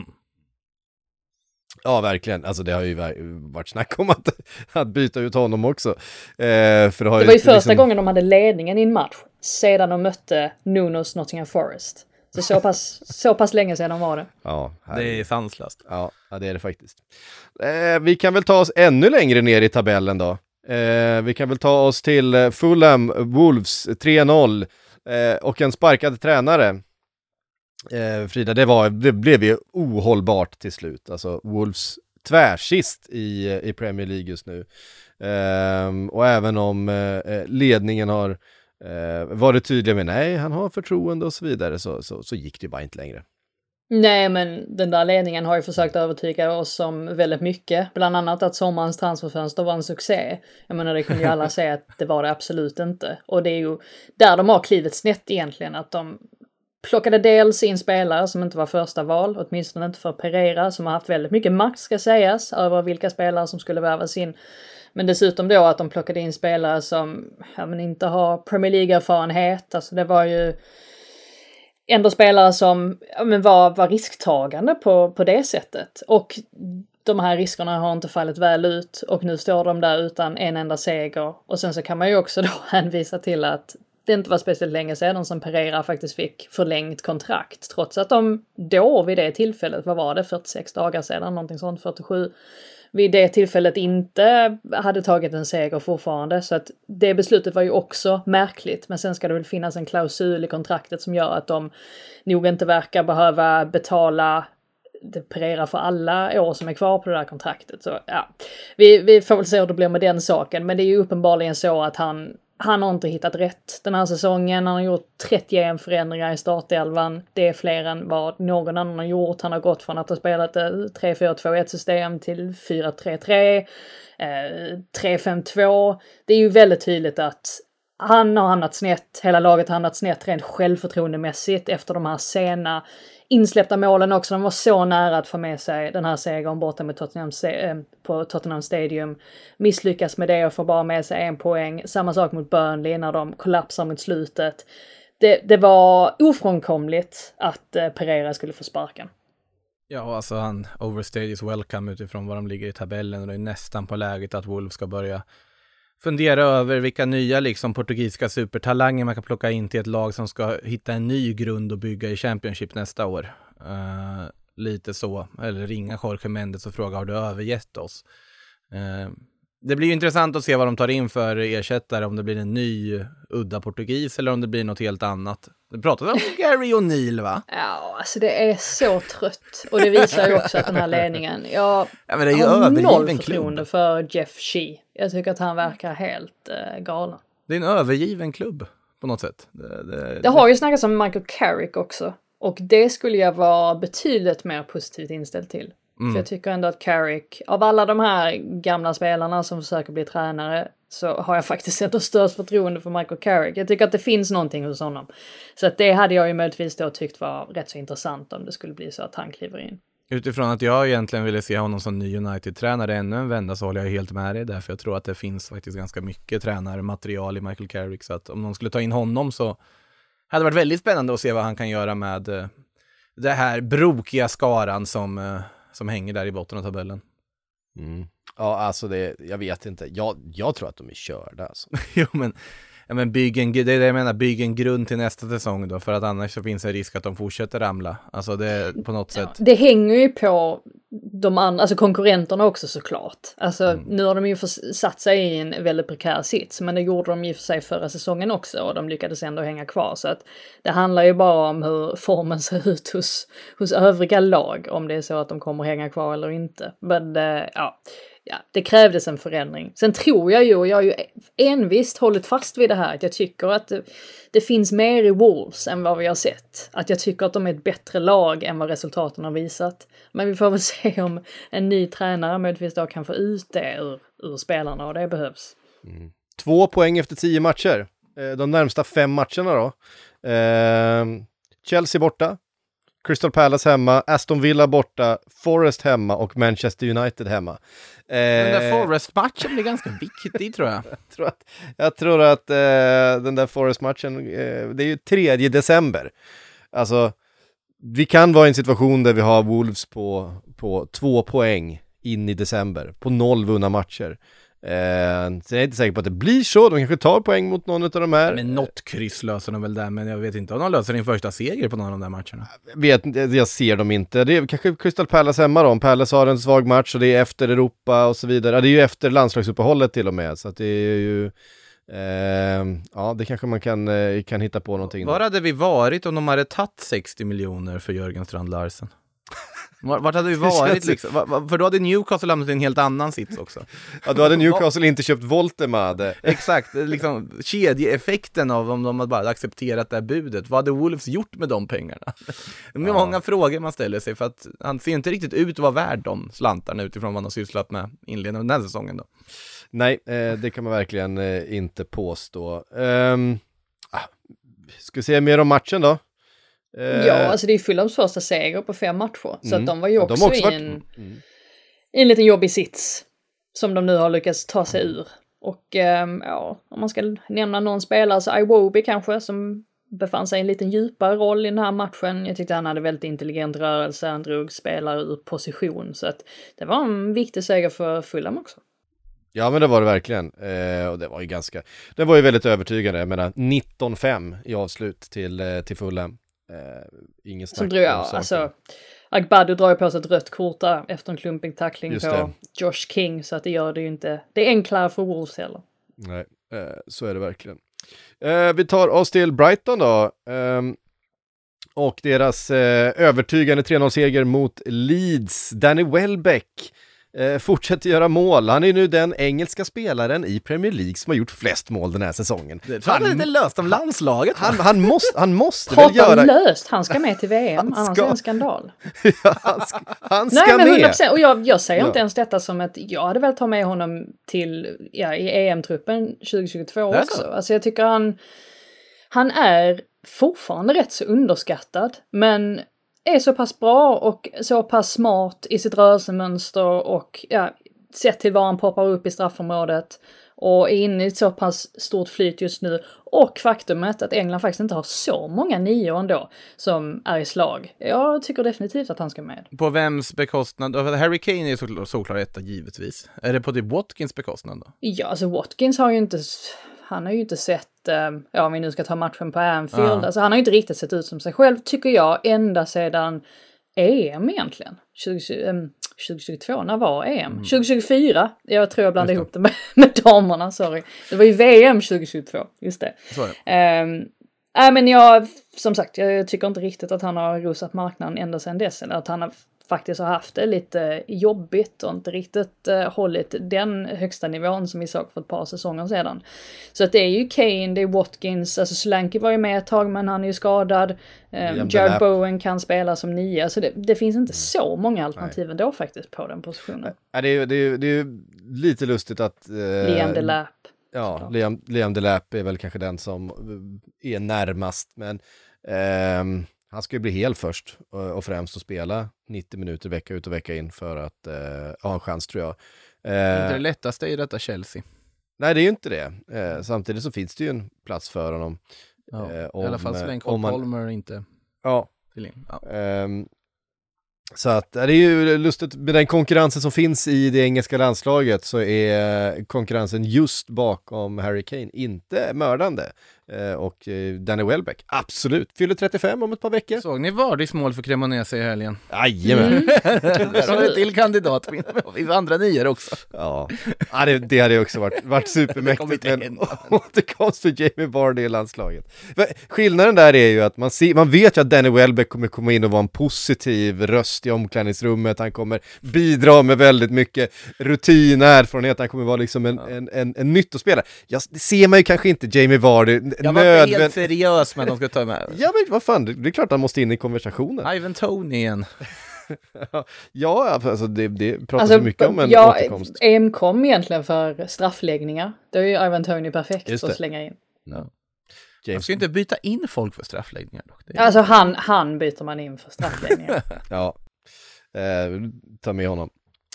Speaker 3: Ja, verkligen. Alltså det har ju varit snack om att byta ut honom också. För det var ju
Speaker 4: första gången de hade ledningen i en match sedan de mötte Nunos Nottingham Forest. Så pass länge sedan var det.
Speaker 3: Ja,
Speaker 5: det är sanslöst.
Speaker 3: Ja, det är det faktiskt. Vi kan väl ta oss ännu längre ner i tabellen då. Vi kan väl ta oss till Fulham Wolves 3-0 och en sparkad tränare. Frida, det blev ju ohållbart till slut. Alltså Wolves tvärsist i Premier League just nu. Och även om ledningen har varit tydliga med nej, han har förtroende och så vidare, så gick det bara inte längre.
Speaker 4: Nej, men den där ledningen har ju försökt övertyga oss om väldigt mycket. Bland annat att sommarens transferfönster var en succé. Jag menar, det kunde ju alla säga att det var det absolut inte. Och det är ju där de har klivit snett egentligen. Att de plockade dels in spelare som inte var första val. Åtminstone inte för Pereira, som har haft väldigt mycket makt, ska sägas, över vilka spelare som skulle värvas in. Men dessutom då att de plockade in spelare som inte har Premier League-erfarenhet. Alltså det var ju ändå spelare som var risktagande på det sättet. Och de här riskerna har inte fallit väl ut. Och nu står de där utan en enda seger. Och sen så kan man ju också då hänvisa till att det inte var speciellt länge sedan som Pereira faktiskt fick förlängt kontrakt. Trots att de då vid det tillfället, vad var det, 46 dagar sedan, någonting sånt, 47, vid det tillfället inte hade tagit en seger fortfarande. Så att det beslutet var ju också märkligt. Men sen ska det väl finnas en klausul i kontraktet som gör att de nog inte verkar behöva betala Pereira för alla år som är kvar på det där kontraktet. Så ja, vi får väl se hur det blir med den saken. Men det är ju uppenbarligen så att han har inte hittat rätt den här säsongen. Han har gjort 31 förändringar i startelvan. Det är fler än vad någon annan har gjort. Han har gått från att ha spelat 3-4-2-1 system till 4-3-3, 3-5-2. Det är ju väldigt tydligt att han har hamnat snett. Hela laget har hamnat snett rent självförtroendemässigt efter de här sena insläppta målen också. De var så nära att få med sig den här segern borta med på Tottenham Stadium. Misslyckas med det och får bara med sig 1 poäng. Samma sak mot Burnley när de kollapsar mot slutet. Det var ofrånkomligt att Pereira skulle få sparken.
Speaker 5: Ja, alltså han overstayed his welcome utifrån var de ligger i tabellen. Och det är nästan på läget att Wolves ska börja fundera över vilka nya portugisiska supertalanger man kan plocka in till ett lag som ska hitta en ny grund och bygga i Championship nästa år. Lite så. Eller ringa Jorge Mendes och fråga, har du övergett oss? Det blir ju intressant att se vad de tar in för ersättare, om det blir en ny udda portugis eller om det blir något helt annat. Du pratade om Gary O'Neill, va?
Speaker 4: Ja, alltså det är så trött. Och det visar ju också att den här ledningen, jag
Speaker 5: men det är ju
Speaker 4: har noll
Speaker 5: förtroende
Speaker 4: klubb för Jeff Shee. Jag tycker att han verkar helt galen.
Speaker 5: Det är en övergiven klubb på något sätt.
Speaker 4: Det har ju snackats om Michael Carrick också. Och det skulle jag vara betydligt mer positivt inställd till. För jag tycker ändå att Carrick, av alla de här gamla spelarna som försöker bli tränare, så har jag faktiskt ändå störst förtroende för Michael Carrick. Jag tycker att det finns någonting hos honom. Så att det hade jag ju möjligtvis då tyckt var rätt så intressant om det skulle bli så att han kliver in.
Speaker 5: Utifrån att jag egentligen ville se honom som ny United-tränare ännu en vända, så håller jag helt med dig där. För jag tror att det finns faktiskt ganska mycket tränarmaterial i Michael Carrick. Så att om någon skulle ta in honom så hade det varit väldigt spännande att se vad han kan göra med det här brokiga skaran som hänger där i botten av tabellen.
Speaker 3: Ja, alltså jag vet inte. Jag tror att de är körda alltså.
Speaker 5: Jo, men bygg en grund till nästa säsong då, för att annars så finns en risk att de fortsätter ramla. Alltså det på något sätt.
Speaker 4: Det hänger ju på de andra, alltså konkurrenterna också såklart. Alltså nu har de ju satt sig i en väldigt prekär sits, men det gjorde de ju för sig förra säsongen också och de lyckades ändå hänga kvar. Så att det handlar ju bara om hur formen ser ut hos övriga lag, om det är så att de kommer hänga kvar eller inte. Men ja, det krävdes en förändring. Sen tror jag har ju envist hållit fast vid det här. Att jag tycker att det finns mer i Wolves än vad vi har sett. Att jag tycker att de är ett bättre lag än vad resultaten har visat. Men vi får väl se om en ny tränare möjligtvis då kan få ut det ur spelarna, och det behövs.
Speaker 3: 2 poäng efter 10 matcher. De närmsta 5 matcherna då. Chelsea borta. Crystal Palace hemma, Aston Villa borta, Forest hemma och Manchester United hemma.
Speaker 5: Den där Forest-matchen blir ganska viktig, tror jag.
Speaker 3: Jag tror att den där Forest-matchen, det är ju 3 december. Alltså, vi kan vara i en situation där vi har Wolves på 2 poäng in i december, på 0 vunna matcher. Så jag är inte säker på att det blir så. De kanske tar poäng mot någon av de här.
Speaker 5: Men något kryss löser de väl där. Men jag vet inte om de löser din första seger på någon av de där matcherna.
Speaker 3: Jag ser dem inte. Det är kanske Crystal Palace hemma då. Om Palace har en svag match och det är efter Europa och så vidare. Ja, det är ju efter landslagsuppehållet till och med. Så att det är ju Ja, det kanske man kan hitta på någonting.
Speaker 5: Var hade vi varit om de hade tagit 60 miljoner för Jörgen Strand Larsen? Vart hade vi varit liksom? För då hade Newcastle hamnat i en helt annan sits också.
Speaker 3: Ja, då hade Newcastle inte köpt Voltemade.
Speaker 5: Exakt, liksom kedjeeffekten av om de hade bara accepterat det här budet. Vad hade Wolves gjort med de pengarna? Det är många frågor man ställer sig, för att han ser inte riktigt ut att vara värd de slantarna utifrån vad han har sysslat med inledningen av den här säsongen då.
Speaker 3: Nej, det kan man verkligen inte påstå. Ska vi se mer om matchen då?
Speaker 4: Ja, alltså det är Fulhams första seger på 5 matcher. Så att de var ju också, i en liten jobbig sits som de nu har lyckats ta sig ur. Och ja, om man ska nämna någon spelare så Iwobi kanske, som befann sig i en liten djupare roll i den här matchen. Jag tyckte han hade väldigt intelligent rörelse, han drog spelare ur position. Så att det var en viktig seger för Fulham också.
Speaker 3: Ja, men det var det verkligen. Och det var ju väldigt övertygande. Jag menar, 19-5 i avslut till Fulham. Ingen snack om saken.
Speaker 4: Alltså, Agbadu drar ju på sig ett rött kort där efter en klumpig tackling på Josh King, så att det gör det ju inte. Det är enklare för Wolves heller.
Speaker 3: Nej, så är det verkligen. Vi tar oss till Brighton då. Och deras övertygande 3-0-seger mot Leeds. Danny Welbeck fortsätter göra mål. Han är nu den engelska spelaren i Premier League som har gjort flest mål den här säsongen.
Speaker 5: Han är inte löst om landslaget.
Speaker 3: Han måste väl göra...
Speaker 4: löst. Han ska med till VM. Annars är det en skandal.
Speaker 3: Ja, han ska
Speaker 4: Nej, men 100%.
Speaker 3: med.
Speaker 4: Och jag säger inte ens detta som att jag hade väl ta med honom till i EM-truppen 2022 också. Alltså jag tycker han är fortfarande rätt så underskattad. Men är så pass bra och så pass smart i sitt rörelsemönster och sett till var han poppar upp i straffområdet och är inne i ett så pass stort flyt just nu, och faktumet att England faktiskt inte har så många 9 ändå som är i slag. Jag tycker definitivt att han ska med.
Speaker 5: På vems bekostnad? Harry Kane är såklart etta givetvis. Är det på typ Watkins bekostnad då?
Speaker 4: Ja, alltså Watkins har ju inte sett, om vi nu ska ta matchen på Anfield, alltså han har ju inte riktigt sett ut som sig själv, tycker jag, ända sedan EM egentligen. 2022, när var EM? 2024, jag tror jag blandade ihop det med damerna, sorry. Det var ju VM 2022, just det. Men som sagt, jag tycker inte riktigt att han har rosat marknaden ända sedan dess, eller att han faktiskt har haft det lite jobbigt och inte riktigt hållit den högsta nivån som vi såg för ett par säsonger sedan. Så att det är ju Kane, det är Watkins, alltså Solanke var ju med ett tag men han är ju skadad. Jared Bowen kan spela som 9, alltså det finns inte så många alternativ ändå faktiskt på den positionen.
Speaker 3: Det är lite lustigt att...
Speaker 4: Liam Delap.
Speaker 3: Ja, Liam Delap är väl kanske den som är närmast, men han ska ju bli hel först och främst att spela 90 minuter vecka ut och vecka in för att ha en chans, tror jag.
Speaker 5: Inte det lättaste i detta Chelsea.
Speaker 3: Nej, det är ju inte det. Samtidigt så finns det ju en plats för honom.
Speaker 5: Ja, i alla fall så länge Cole Palmer inte till in. Ja.
Speaker 3: Så att det är ju lustigt med den konkurrensen som finns i det engelska landslaget, så är konkurrensen just bakom Harry Kane inte mördande. Och Danny Welbeck, absolut, fyller 35 om ett par veckor.
Speaker 5: Såg ni Vardis mål för Cremonese i helgen?
Speaker 3: Jajamän.
Speaker 5: Där har vi till kandidat. Vi andra 9 också.
Speaker 3: Ja, det hade ju också varit supermäktigt. Men återkomst för Jamie Vardy i landslaget. Skillnaden där är ju att man vet ju att Danny Welbeck kommer komma in och vara en positiv röst i omklädningsrummet. Han kommer bidra med väldigt mycket rutin, erfarenhet. Han kommer vara liksom en nyttospelare. Det ser man ju kanske inte Jamie Vardy.
Speaker 5: Jag var helt seriös med att de ska ta med.
Speaker 3: Ja, men vad fan, det är klart han måste in i konversationen.
Speaker 5: Ivan Toney igen.
Speaker 3: Ja, alltså det pratas så mycket om en återkomst.
Speaker 4: EM kom egentligen för straffläggningar. Det är ju Ivan Toney perfekt att slänga in.
Speaker 5: No. Man ska inte byta in folk för straffläggningar dock.
Speaker 4: Alltså han byter man in för straffläggningar.
Speaker 3: Ja, ta med honom.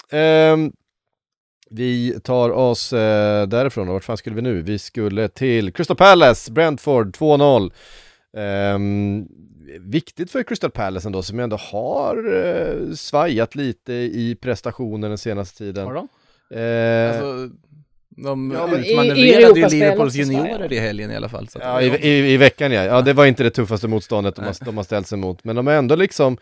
Speaker 3: Vi tar oss därifrån. Vart fan skulle vi nu? Vi skulle till Crystal Palace, Brentford 2-0. Viktigt för Crystal Palace ändå, som ändå har svajat lite i prestationen den senaste tiden.
Speaker 5: Har de? Alltså, de utmanövrerade ju Liverpools juniorer i helgen i alla fall. Så
Speaker 3: ja, i veckan ja. Ja, det var inte det tuffaste motståndet de har ställt sig emot. Men de är ändå liksom...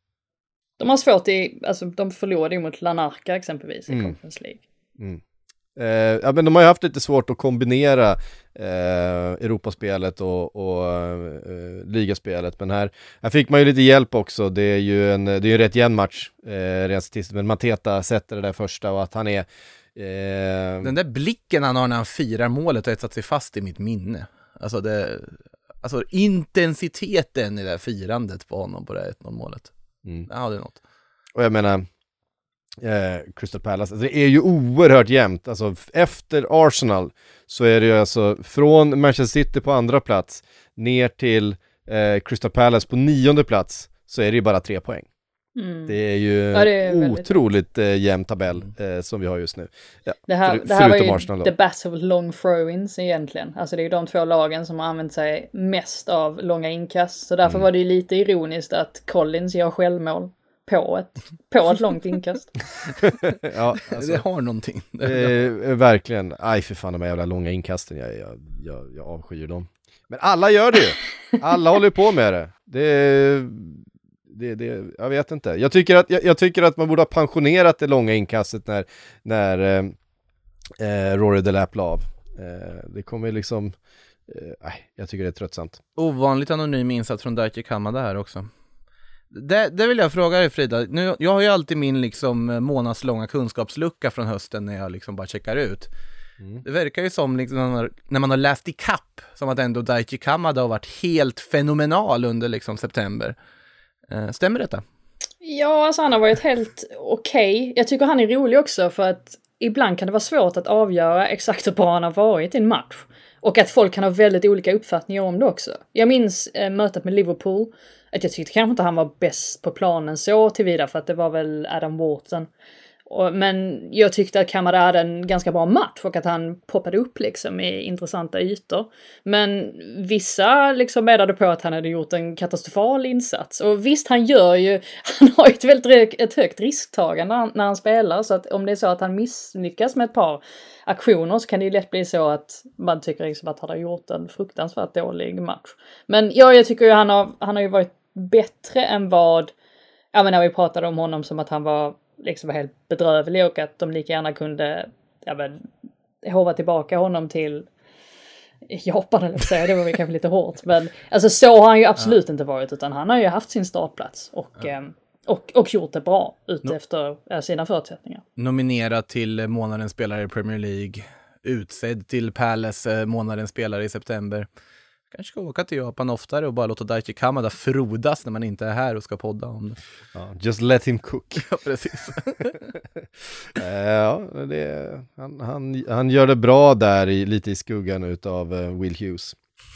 Speaker 4: De har svårt de förlorade ju mot Lanarka exempelvis i Conference League.
Speaker 3: Ja, men de har ju haft lite svårt att kombinera Europaspelet och ligaspelet, men här fick man ju lite hjälp också. Det är ju en rätt jämn match rent statistiskt, men Mateta sätter det där första och att han är
Speaker 5: den där blicken han har när han firar målet har etsat sig fast i mitt minne. Alltså intensiteten i det där firandet på honom på det 1-0 målet. Ja, det är något.
Speaker 3: Och jag menar Crystal Palace, alltså det är ju oerhört jämnt. Alltså efter Arsenal så är det ju alltså från Manchester City på andra plats ner till Crystal Palace på 9:e plats, så är det ju bara 3 poäng. Det är ju otroligt jämn tabell som vi har just nu. Ja,
Speaker 4: det här var ju Arsenal the battle of long throw-ins egentligen. Alltså det är ju de 2 lagen som har använt sig mest av långa inkast. Så därför var det ju lite ironiskt att Collins gör självmål på ett långt inkast.
Speaker 3: Ja, alltså,
Speaker 5: det har någonting.
Speaker 3: Verkligen. Aj för fan, de här jävla långa inkasten. Jag avskyr dem. Men alla gör det ju. Alla håller på med det. Det jag vet inte. Jag tycker att man borde ha pensionerat det långa inkastet när Rory Delap la av. Det kommer liksom jag tycker det är tröttsamt.
Speaker 5: Ovanligt anonym insats från Daiki Kamada här också. Det vill jag fråga dig, Frida. Nu, jag har ju alltid min liksom månadslånga kunskapslucka från hösten när jag liksom bara checkar ut. Det verkar ju som liksom, när man har läst i kapp, som att ändå Daiki Kamada har varit helt fenomenal under liksom september. Stämmer detta?
Speaker 4: Ja, alltså han har varit helt okej. Jag tycker han är rolig också, för att ibland kan det vara svårt att avgöra exakt hur bra han har varit i en match. Och att folk kan ha väldigt olika uppfattningar om det också. Jag minns mötet med Liverpool, att jag tyckte kanske inte han var bäst på planen så tillvida, för att det var väl Adam Wharton. Men jag tyckte att Kamada hade en ganska bra match och att han poppade upp liksom i intressanta ytor. Men vissa liksom medade på att han hade gjort en katastrofal insats. Och visst, han har ju ett högt risktagande när han spelar. Så att om det är så att han misslyckas med ett par aktioner, så kan det ju lätt bli så att man tycker liksom att han har gjort en fruktansvärt dålig match. Men jag tycker ju han har ju varit bättre än vad, ja men när vi pratade om honom som att han var liksom helt bedrövlig och att de lika gärna kunde hova tillbaka honom till Japan, eller säga, det var väl kanske lite hårt, men alltså så har han ju absolut inte varit, utan han har ju haft sin startplats och gjort det bra efter sina förutsättningar.
Speaker 5: Nominerad till månadens spelare i Premier League, utsedd till Palace månadens spelare i september. Kanske ska åka till Japan oftare och bara låta Daiki Kamada frodas när man inte är här och ska podda om det.
Speaker 3: Ja, just let him cook.
Speaker 5: Ja, precis.
Speaker 3: Ja, han gör det bra där lite i skuggan utav Will Hughes.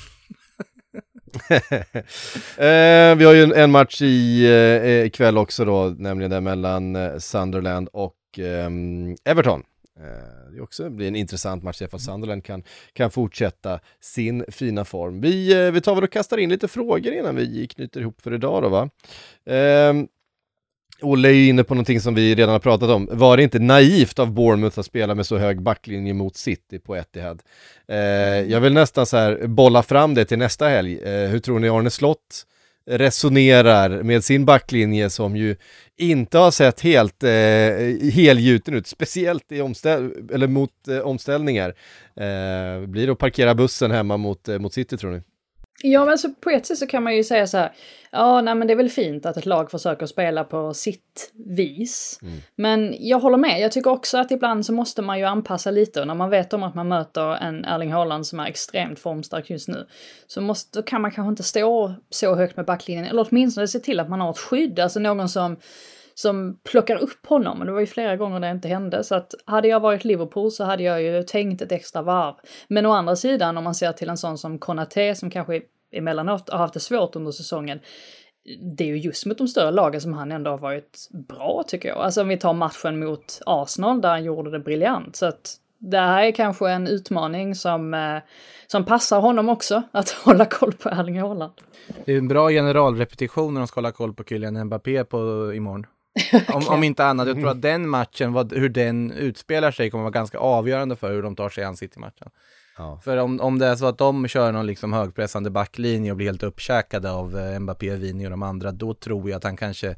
Speaker 3: Vi har ju en match i kväll också då, nämligen där mellan Sunderland och Everton. Det också blir en intressant match för att Sunderland kan fortsätta sin fina form. Vi tar väl och kastar in lite frågor innan vi knyter ihop för idag då, va? Olle är ju inne på någonting som vi redan har pratat om. Var det inte naivt av Bournemouth att spela med så hög backlinje mot City på Etihad? Jag vill nästan så här bolla fram det till nästa helg. Hur tror ni Arne Slott resonerar med sin backlinje, som ju inte har sett helt helgjuten ut, speciellt i mot omställningar. Blir det att parkera bussen hemma mot City, tror ni?
Speaker 4: Ja, men alltså på ett sätt så kan man ju säga så här, ja, nej, men det är väl fint att ett lag försöker spela på sitt vis. Men jag håller med, jag tycker också att ibland så måste man ju anpassa lite, och när man vet om att man möter en Erling Haaland som är extremt formstark just nu, så då kan man kanske inte stå så högt med backlinjen, eller åtminstone se till att man har ett skydd, alltså någon som plockar upp honom. Och det var ju flera gånger det inte hände. Så att hade jag varit Liverpool så hade jag ju tänkt ett extra varv. Men å andra sidan, om man ser till en sån som Konaté, som kanske emellanåt har haft det svårt under säsongen, det är ju just mot de större lagen som han ändå har varit bra, tycker jag. Alltså om vi tar matchen mot Arsenal där han gjorde det briljant. Så att det här är kanske en utmaning som passar honom också, att hålla koll på Erling Haaland.
Speaker 5: Det är en bra generalrepetition när de ska hålla koll på Kylian Mbappé imorgon. Om inte annat, jag tror att den matchen, hur den utspelar sig, kommer vara ganska avgörande för hur de tar sig an City-matchen. Ja. För om det är så att de kör någon liksom högpressande backlinje och blir helt uppkäkade av Mbappé, Vini och de andra, då tror jag att han kanske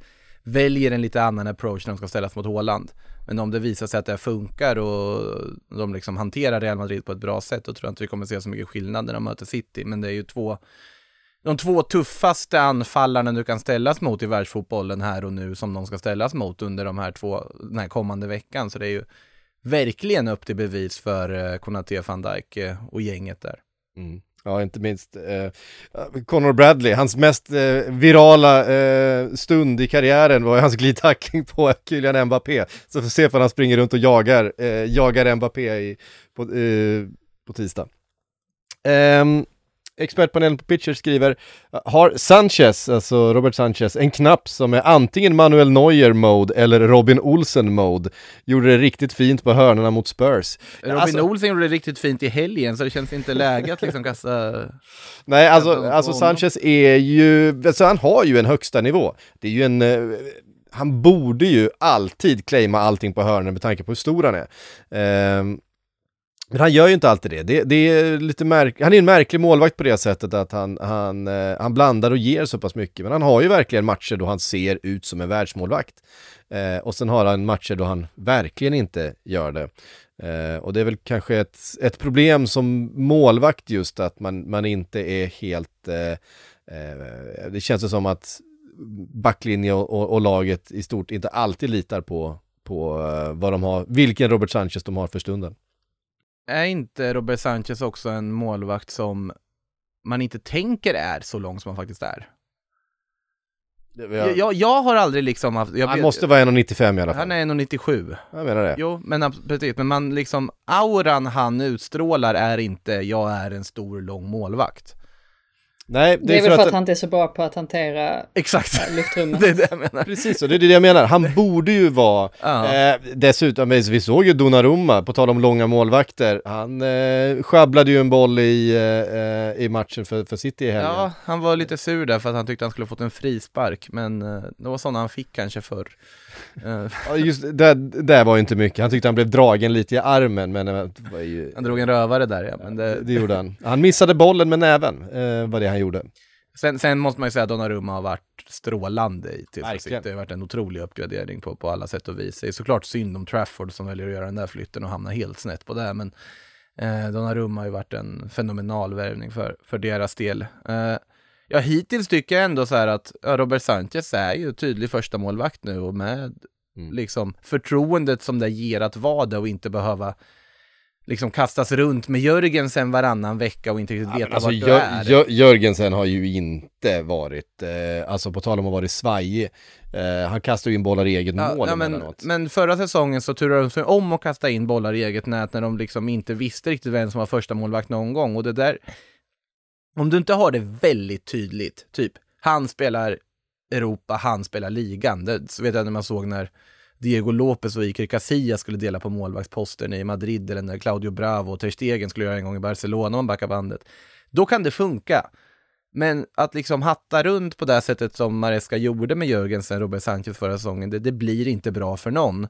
Speaker 5: väljer en lite annan approach när de ska ställas mot Haaland. Men om det visar sig att det funkar och de liksom hanterar Real Madrid på ett bra sätt, då tror jag inte vi kommer se så mycket skillnad när de möter City. Men det är ju de två tuffaste anfallarna du kan ställas mot i världsfotbollen här och nu, som de ska ställas mot under den här kommande veckan. Så det är ju verkligen upp till bevis för Konaté, Van Dijk och gänget där.
Speaker 3: Mm. Ja, inte minst Conor Bradley, hans mest virala stund i karriären var hans glidtackling på Kylian Mbappé. Så får se om han springer runt och jagar Mbappé på tisdag. Expertpanelen på Pitcher skriver: har Sanchez, alltså Robert Sanchez, en knapp som är antingen Manuel Neuer mode eller Robin Olsen mode? Gjorde det riktigt fint på hörnorna mot Spurs.
Speaker 5: Robin Olsen gjorde det riktigt fint i helgen, så det känns inte läge att liksom kasta...
Speaker 3: Nej, alltså Sanchez är ju, alltså han har ju en högsta nivå. Det är ju han borde ju alltid claima allting på hörnen med tanke på hur stor han är. Men han gör ju inte alltid det. Det är lite han är en märklig målvakt på det sättet att han blandar och ger så pass mycket. Men han har ju verkligen matcher då han ser ut som en världsmålvakt. Och sen har han matcher då han verkligen inte gör det. Och det är väl kanske ett problem som målvakt, just att man inte är helt... det känns som att backlinje och laget i stort inte alltid litar på vad de har, vilken Robert Sanchez de har för stunden.
Speaker 5: Är inte Robert Sanchez också en målvakt som man inte tänker är så lång som han faktiskt är? Jag har aldrig liksom haft...
Speaker 3: Han måste vara 1,95 i alla fall.
Speaker 5: Han är 1,97.
Speaker 3: Jag menar det.
Speaker 5: Jo, men precis. Men man liksom, auran han utstrålar är inte jag är en stor lång målvakt.
Speaker 3: Nej,
Speaker 4: det är väl för att han inte är så bra på att hantera luftrummet.
Speaker 3: Det är det jag menar. Precis, och det är det jag menar. Han borde ju vara... dessutom, vi såg ju Donnarumma, på tal om långa målvakter. Han sjabblade ju en boll i matchen för City i helgen.
Speaker 5: Ja, han var lite sur där för att han tyckte han skulle fått en frispark. Men det var sådana han fick kanske förr.
Speaker 3: Ja, just det var ju inte mycket. Han tyckte han blev dragen lite i armen, men det var ju...
Speaker 5: Han drog en rövare där, ja. Men
Speaker 3: det gjorde han. Han missade bollen med näven, var det han gjorde.
Speaker 5: Sen måste man ju säga att Donnarumma har varit strålande i till City. Det har varit en otrolig uppgradering på alla sätt och vis. Det är såklart synd om Trafford som väljer att göra den där flytten och hamna helt snett på det, men Donnarumma har ju varit en fenomenal värvning för deras del. Ja, hittills tycker jag ändå så här att Robert Sanchez är ju tydlig första målvakt nu, och med liksom förtroendet som det ger att vara det och inte behöva liksom kastas runt med Jörgensen varannan vecka och inte riktigt veta
Speaker 3: alltså,
Speaker 5: vart du är.
Speaker 3: Jörgensen har ju inte varit, alltså på tal om att vara svajig, han kastar ju in bollar i eget mål.
Speaker 5: Men förra säsongen så turade de sig om att kasta in bollar i eget nät när de liksom inte visste riktigt vem som var första målvakt någon gång, och det där, om du inte har det väldigt tydligt, typ han spelar Europa, han spelar ligan, det så vet jag när man såg när Diego Lopez och Iker Casillas skulle dela på målvaktsposten i Madrid, eller när Claudio Bravo och Ter Stegen skulle göra en gång i Barcelona om backa bandet. Då kan det funka. Men att liksom hatta runt på det sättet som Maresca gjorde med Jörgensen, Robert Sanchez förra säsongen, det blir inte bra för någon.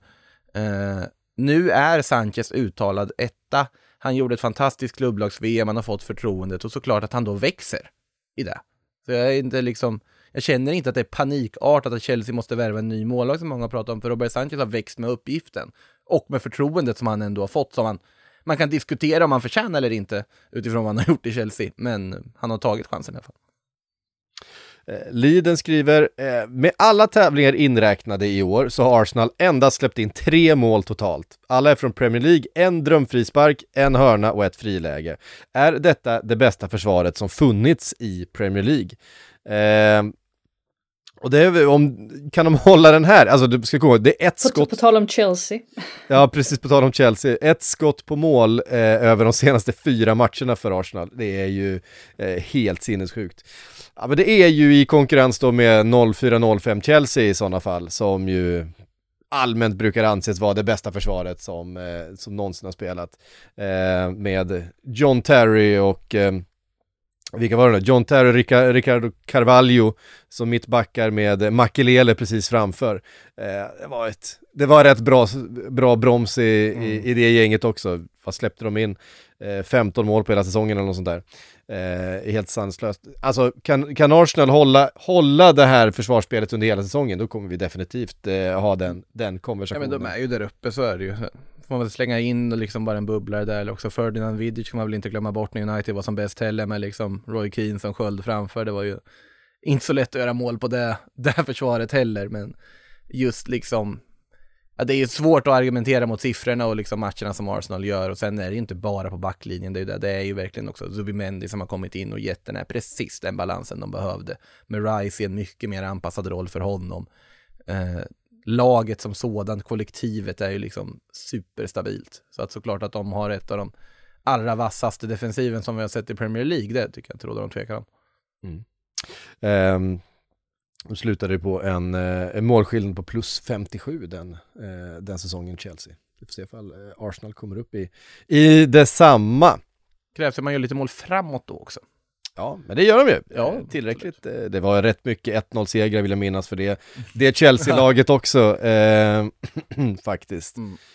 Speaker 5: Nu är Sanchez uttalad etta. Han gjorde ett fantastiskt klubblags-VM, han har fått förtroendet, och såklart att han då växer i det. Så jag känner inte att det är panikartat att Chelsea måste värva en ny målvakt som många pratar om, för Robert Sanchez har växt med uppgiften och med förtroendet som han ändå har fått, som man kan diskutera om han förtjänar eller inte utifrån vad han har gjort i Chelsea, men han har tagit chansen i alla fall.
Speaker 3: Liden skriver, med alla tävlingar inräknade i år så har Arsenal endast släppt in 3 mål totalt. Alla är från Premier League, en drömfrispark, en hörna och ett friläge. Är detta det bästa försvaret som funnits i Premier League? Och det är, kan de hålla den här? Alltså du ska gå, det är ett skott.
Speaker 4: På tal om Chelsea.
Speaker 3: Ja, precis, på tal om Chelsea. Ett skott på mål över de senaste 4 matcherna för Arsenal. Det är ju helt sinnessjukt. Ja, men det är ju i konkurrens då med 0-4-0-5 Chelsea i sådana fall, som ju allmänt brukar anses vara det bästa försvaret som någonsin har spelat. Med John Terry och vilka var det nu? John Terry, Ricardo Carvalho som mittbackar med Makelele precis framför. Det var rätt bra broms i det gänget också. Vad släppte de in? 15 mål på hela säsongen eller något sånt där. Helt sanslöst. Alltså kan Arsenal hålla det här försvarsspelet under hela säsongen, då kommer vi definitivt ha den konversationen.
Speaker 5: Ja, men de är ju där uppe, så är det ju. Får man väl slänga in och liksom bara en bubblare där, eller också Ferdinand Vidic kan man väl inte glömma bort när United var som bäst heller, med liksom Roy Keane som sköld framför. Det var ju inte så lätt att göra mål på det här försvaret heller, men just liksom, ja, det är ju svårt att argumentera mot siffrorna och liksom matcherna som Arsenal gör, och sen är det ju inte bara på backlinjen, det är ju verkligen också Zubimendi som har kommit in och gett den här precis den balansen de behövde, med Rice i en mycket mer anpassad roll för honom. Laget som sådant, kollektivet är ju liksom superstabilt, så att såklart att de har ett av de allra vassaste defensiven som vi har sett i Premier League, det tycker jag inte råder någon tvekan om.
Speaker 3: De slutade på en målskillnad på plus 57 den säsongen, Chelsea. Vi får se ifall Arsenal kommer upp i detsamma.
Speaker 5: Krävs det man gör lite mål framåt då också?
Speaker 3: Ja, men det gör de ju.
Speaker 5: Ja,
Speaker 3: tillräckligt. Det var rätt mycket 1-0-segrar, vill jag minnas, för det Chelsea-laget också faktiskt.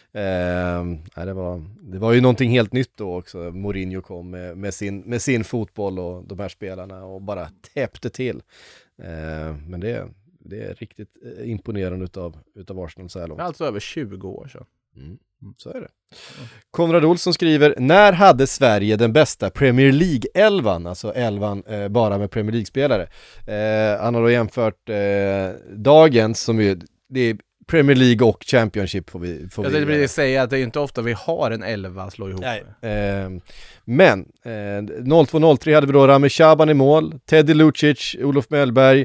Speaker 3: Det var ju någonting helt nytt då också. Mourinho kom med sin fotboll och de här spelarna och bara täppte till. Men det är riktigt imponerande utav Arsenal så här långt.
Speaker 5: Alltså över 20 år sedan.
Speaker 3: Så är det. Konrad Olsson skriver: när hade Sverige den bästa Premier League-elvan? Alltså elvan bara med Premier League-spelare. Han har då jämfört dagens, som ju, det är Premier League och Championship får vi
Speaker 5: jag vill säga att det är inte ofta vi har en 11 att slå ihop.
Speaker 3: Men 02-03 hade vi då Rami Shaban i mål, Teddy Lucic, Olof Mellberg,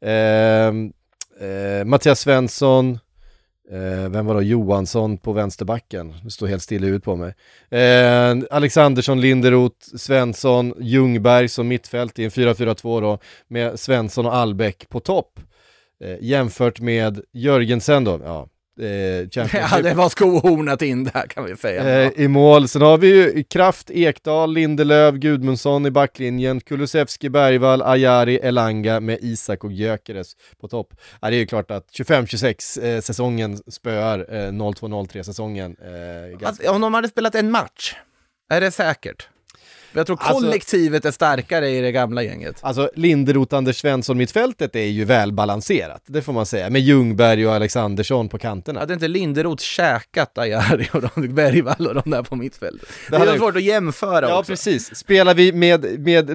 Speaker 3: Mattias Svensson, vem var då? Johansson på vänsterbacken. Det står helt still ut på mig. Alexandersson, Linderoth, Svensson, Ljungberg som mittfält i en 4-4-2 då, med Svensson och Albeck på topp. Jämfört med Jörgensen då. Ja,
Speaker 5: ja, det var skohornat in där, kan vi säga.
Speaker 3: I mål. Sen har vi ju Kraft, Ekdal, Lindelöf, Gudmundsson i backlinjen, Kulusevski, Bergvall, Ajari, Elanga med Isak och Gyökeres på topp. Ja, det är ju klart att 25-26 säsongen spöar 02-03 säsongen.
Speaker 5: Om de hade spelat en match, är det säkert? Jag tror kollektivet är starkare i det gamla gänget. Alltså
Speaker 3: Linderoth, Anders Svensson mittfältet är ju välbalanserat, det får man säga. Med Ljungberg och Alexandersson på kanterna.
Speaker 5: Hade inte Linderoth käkat Ajari och Bergvall och de där på mittfältet? Det är svårt att jämföra.
Speaker 3: Ja,
Speaker 5: också.
Speaker 3: Precis. Spelar vi med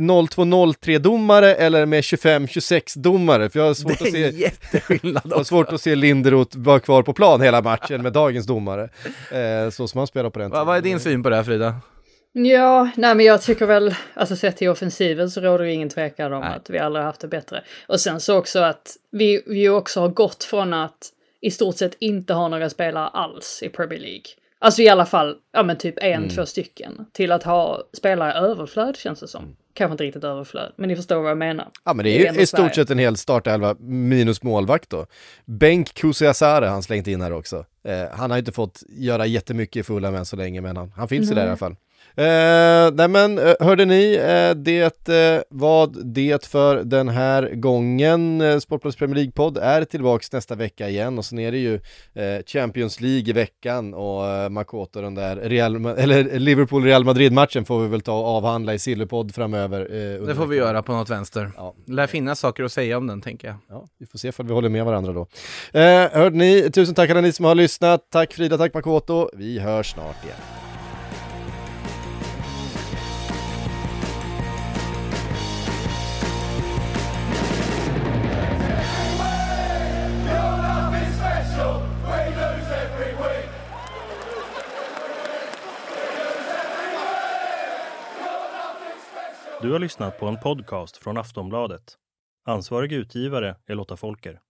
Speaker 3: 02-03 domare eller med 25-26 domare? För jag har svårt att se
Speaker 5: jätteskillnad också.
Speaker 3: Jag har svårt att se Linderoth vara kvar på plan hela matchen med dagens domare. Så som man spelar på den tiden.
Speaker 5: Vad är din syn på det här, Frida?
Speaker 4: Ja, nej men jag tycker väl, alltså sett till offensiven så råder det ingen tvekan om att vi aldrig har haft det bättre. Och sen så också att vi också har gått från att i stort sett inte ha några spelare alls i Premier League. Alltså i alla fall, ja men typ 1-2 stycken. Till att ha spelare i överflöd, känns det som. Kanske inte riktigt överflöd, men ni förstår vad jag menar.
Speaker 3: Ja, men det är ju i stort sett en hel startelva minus målvakt då. Bengt Kusiasare han slängt in här också. Han har inte fått göra jättemycket i fulla män så länge, men han finns i det i alla fall. Nej men hörde ni, det var det för den här gången. Sportbladets Premier League-podd är tillbaks nästa vecka igen, och sen är det ju Champions League i veckan, och Makoto, den där Liverpool-Real Madrid-matchen får vi väl ta och avhandla i Silverpodd framöver.
Speaker 5: Det får vi göra på något vänster.
Speaker 3: Ja.
Speaker 5: Lär finnas saker att säga om den, tänker jag.
Speaker 3: Ja, vi får se om vi håller med varandra då. Hörde ni, tusen tack alla ni som har lyssnat. Tack Frida, tack Makoto. Vi hörs snart igen.
Speaker 1: Du har lyssnat på en podcast från Aftonbladet. Ansvarig utgivare är Lotta Folker.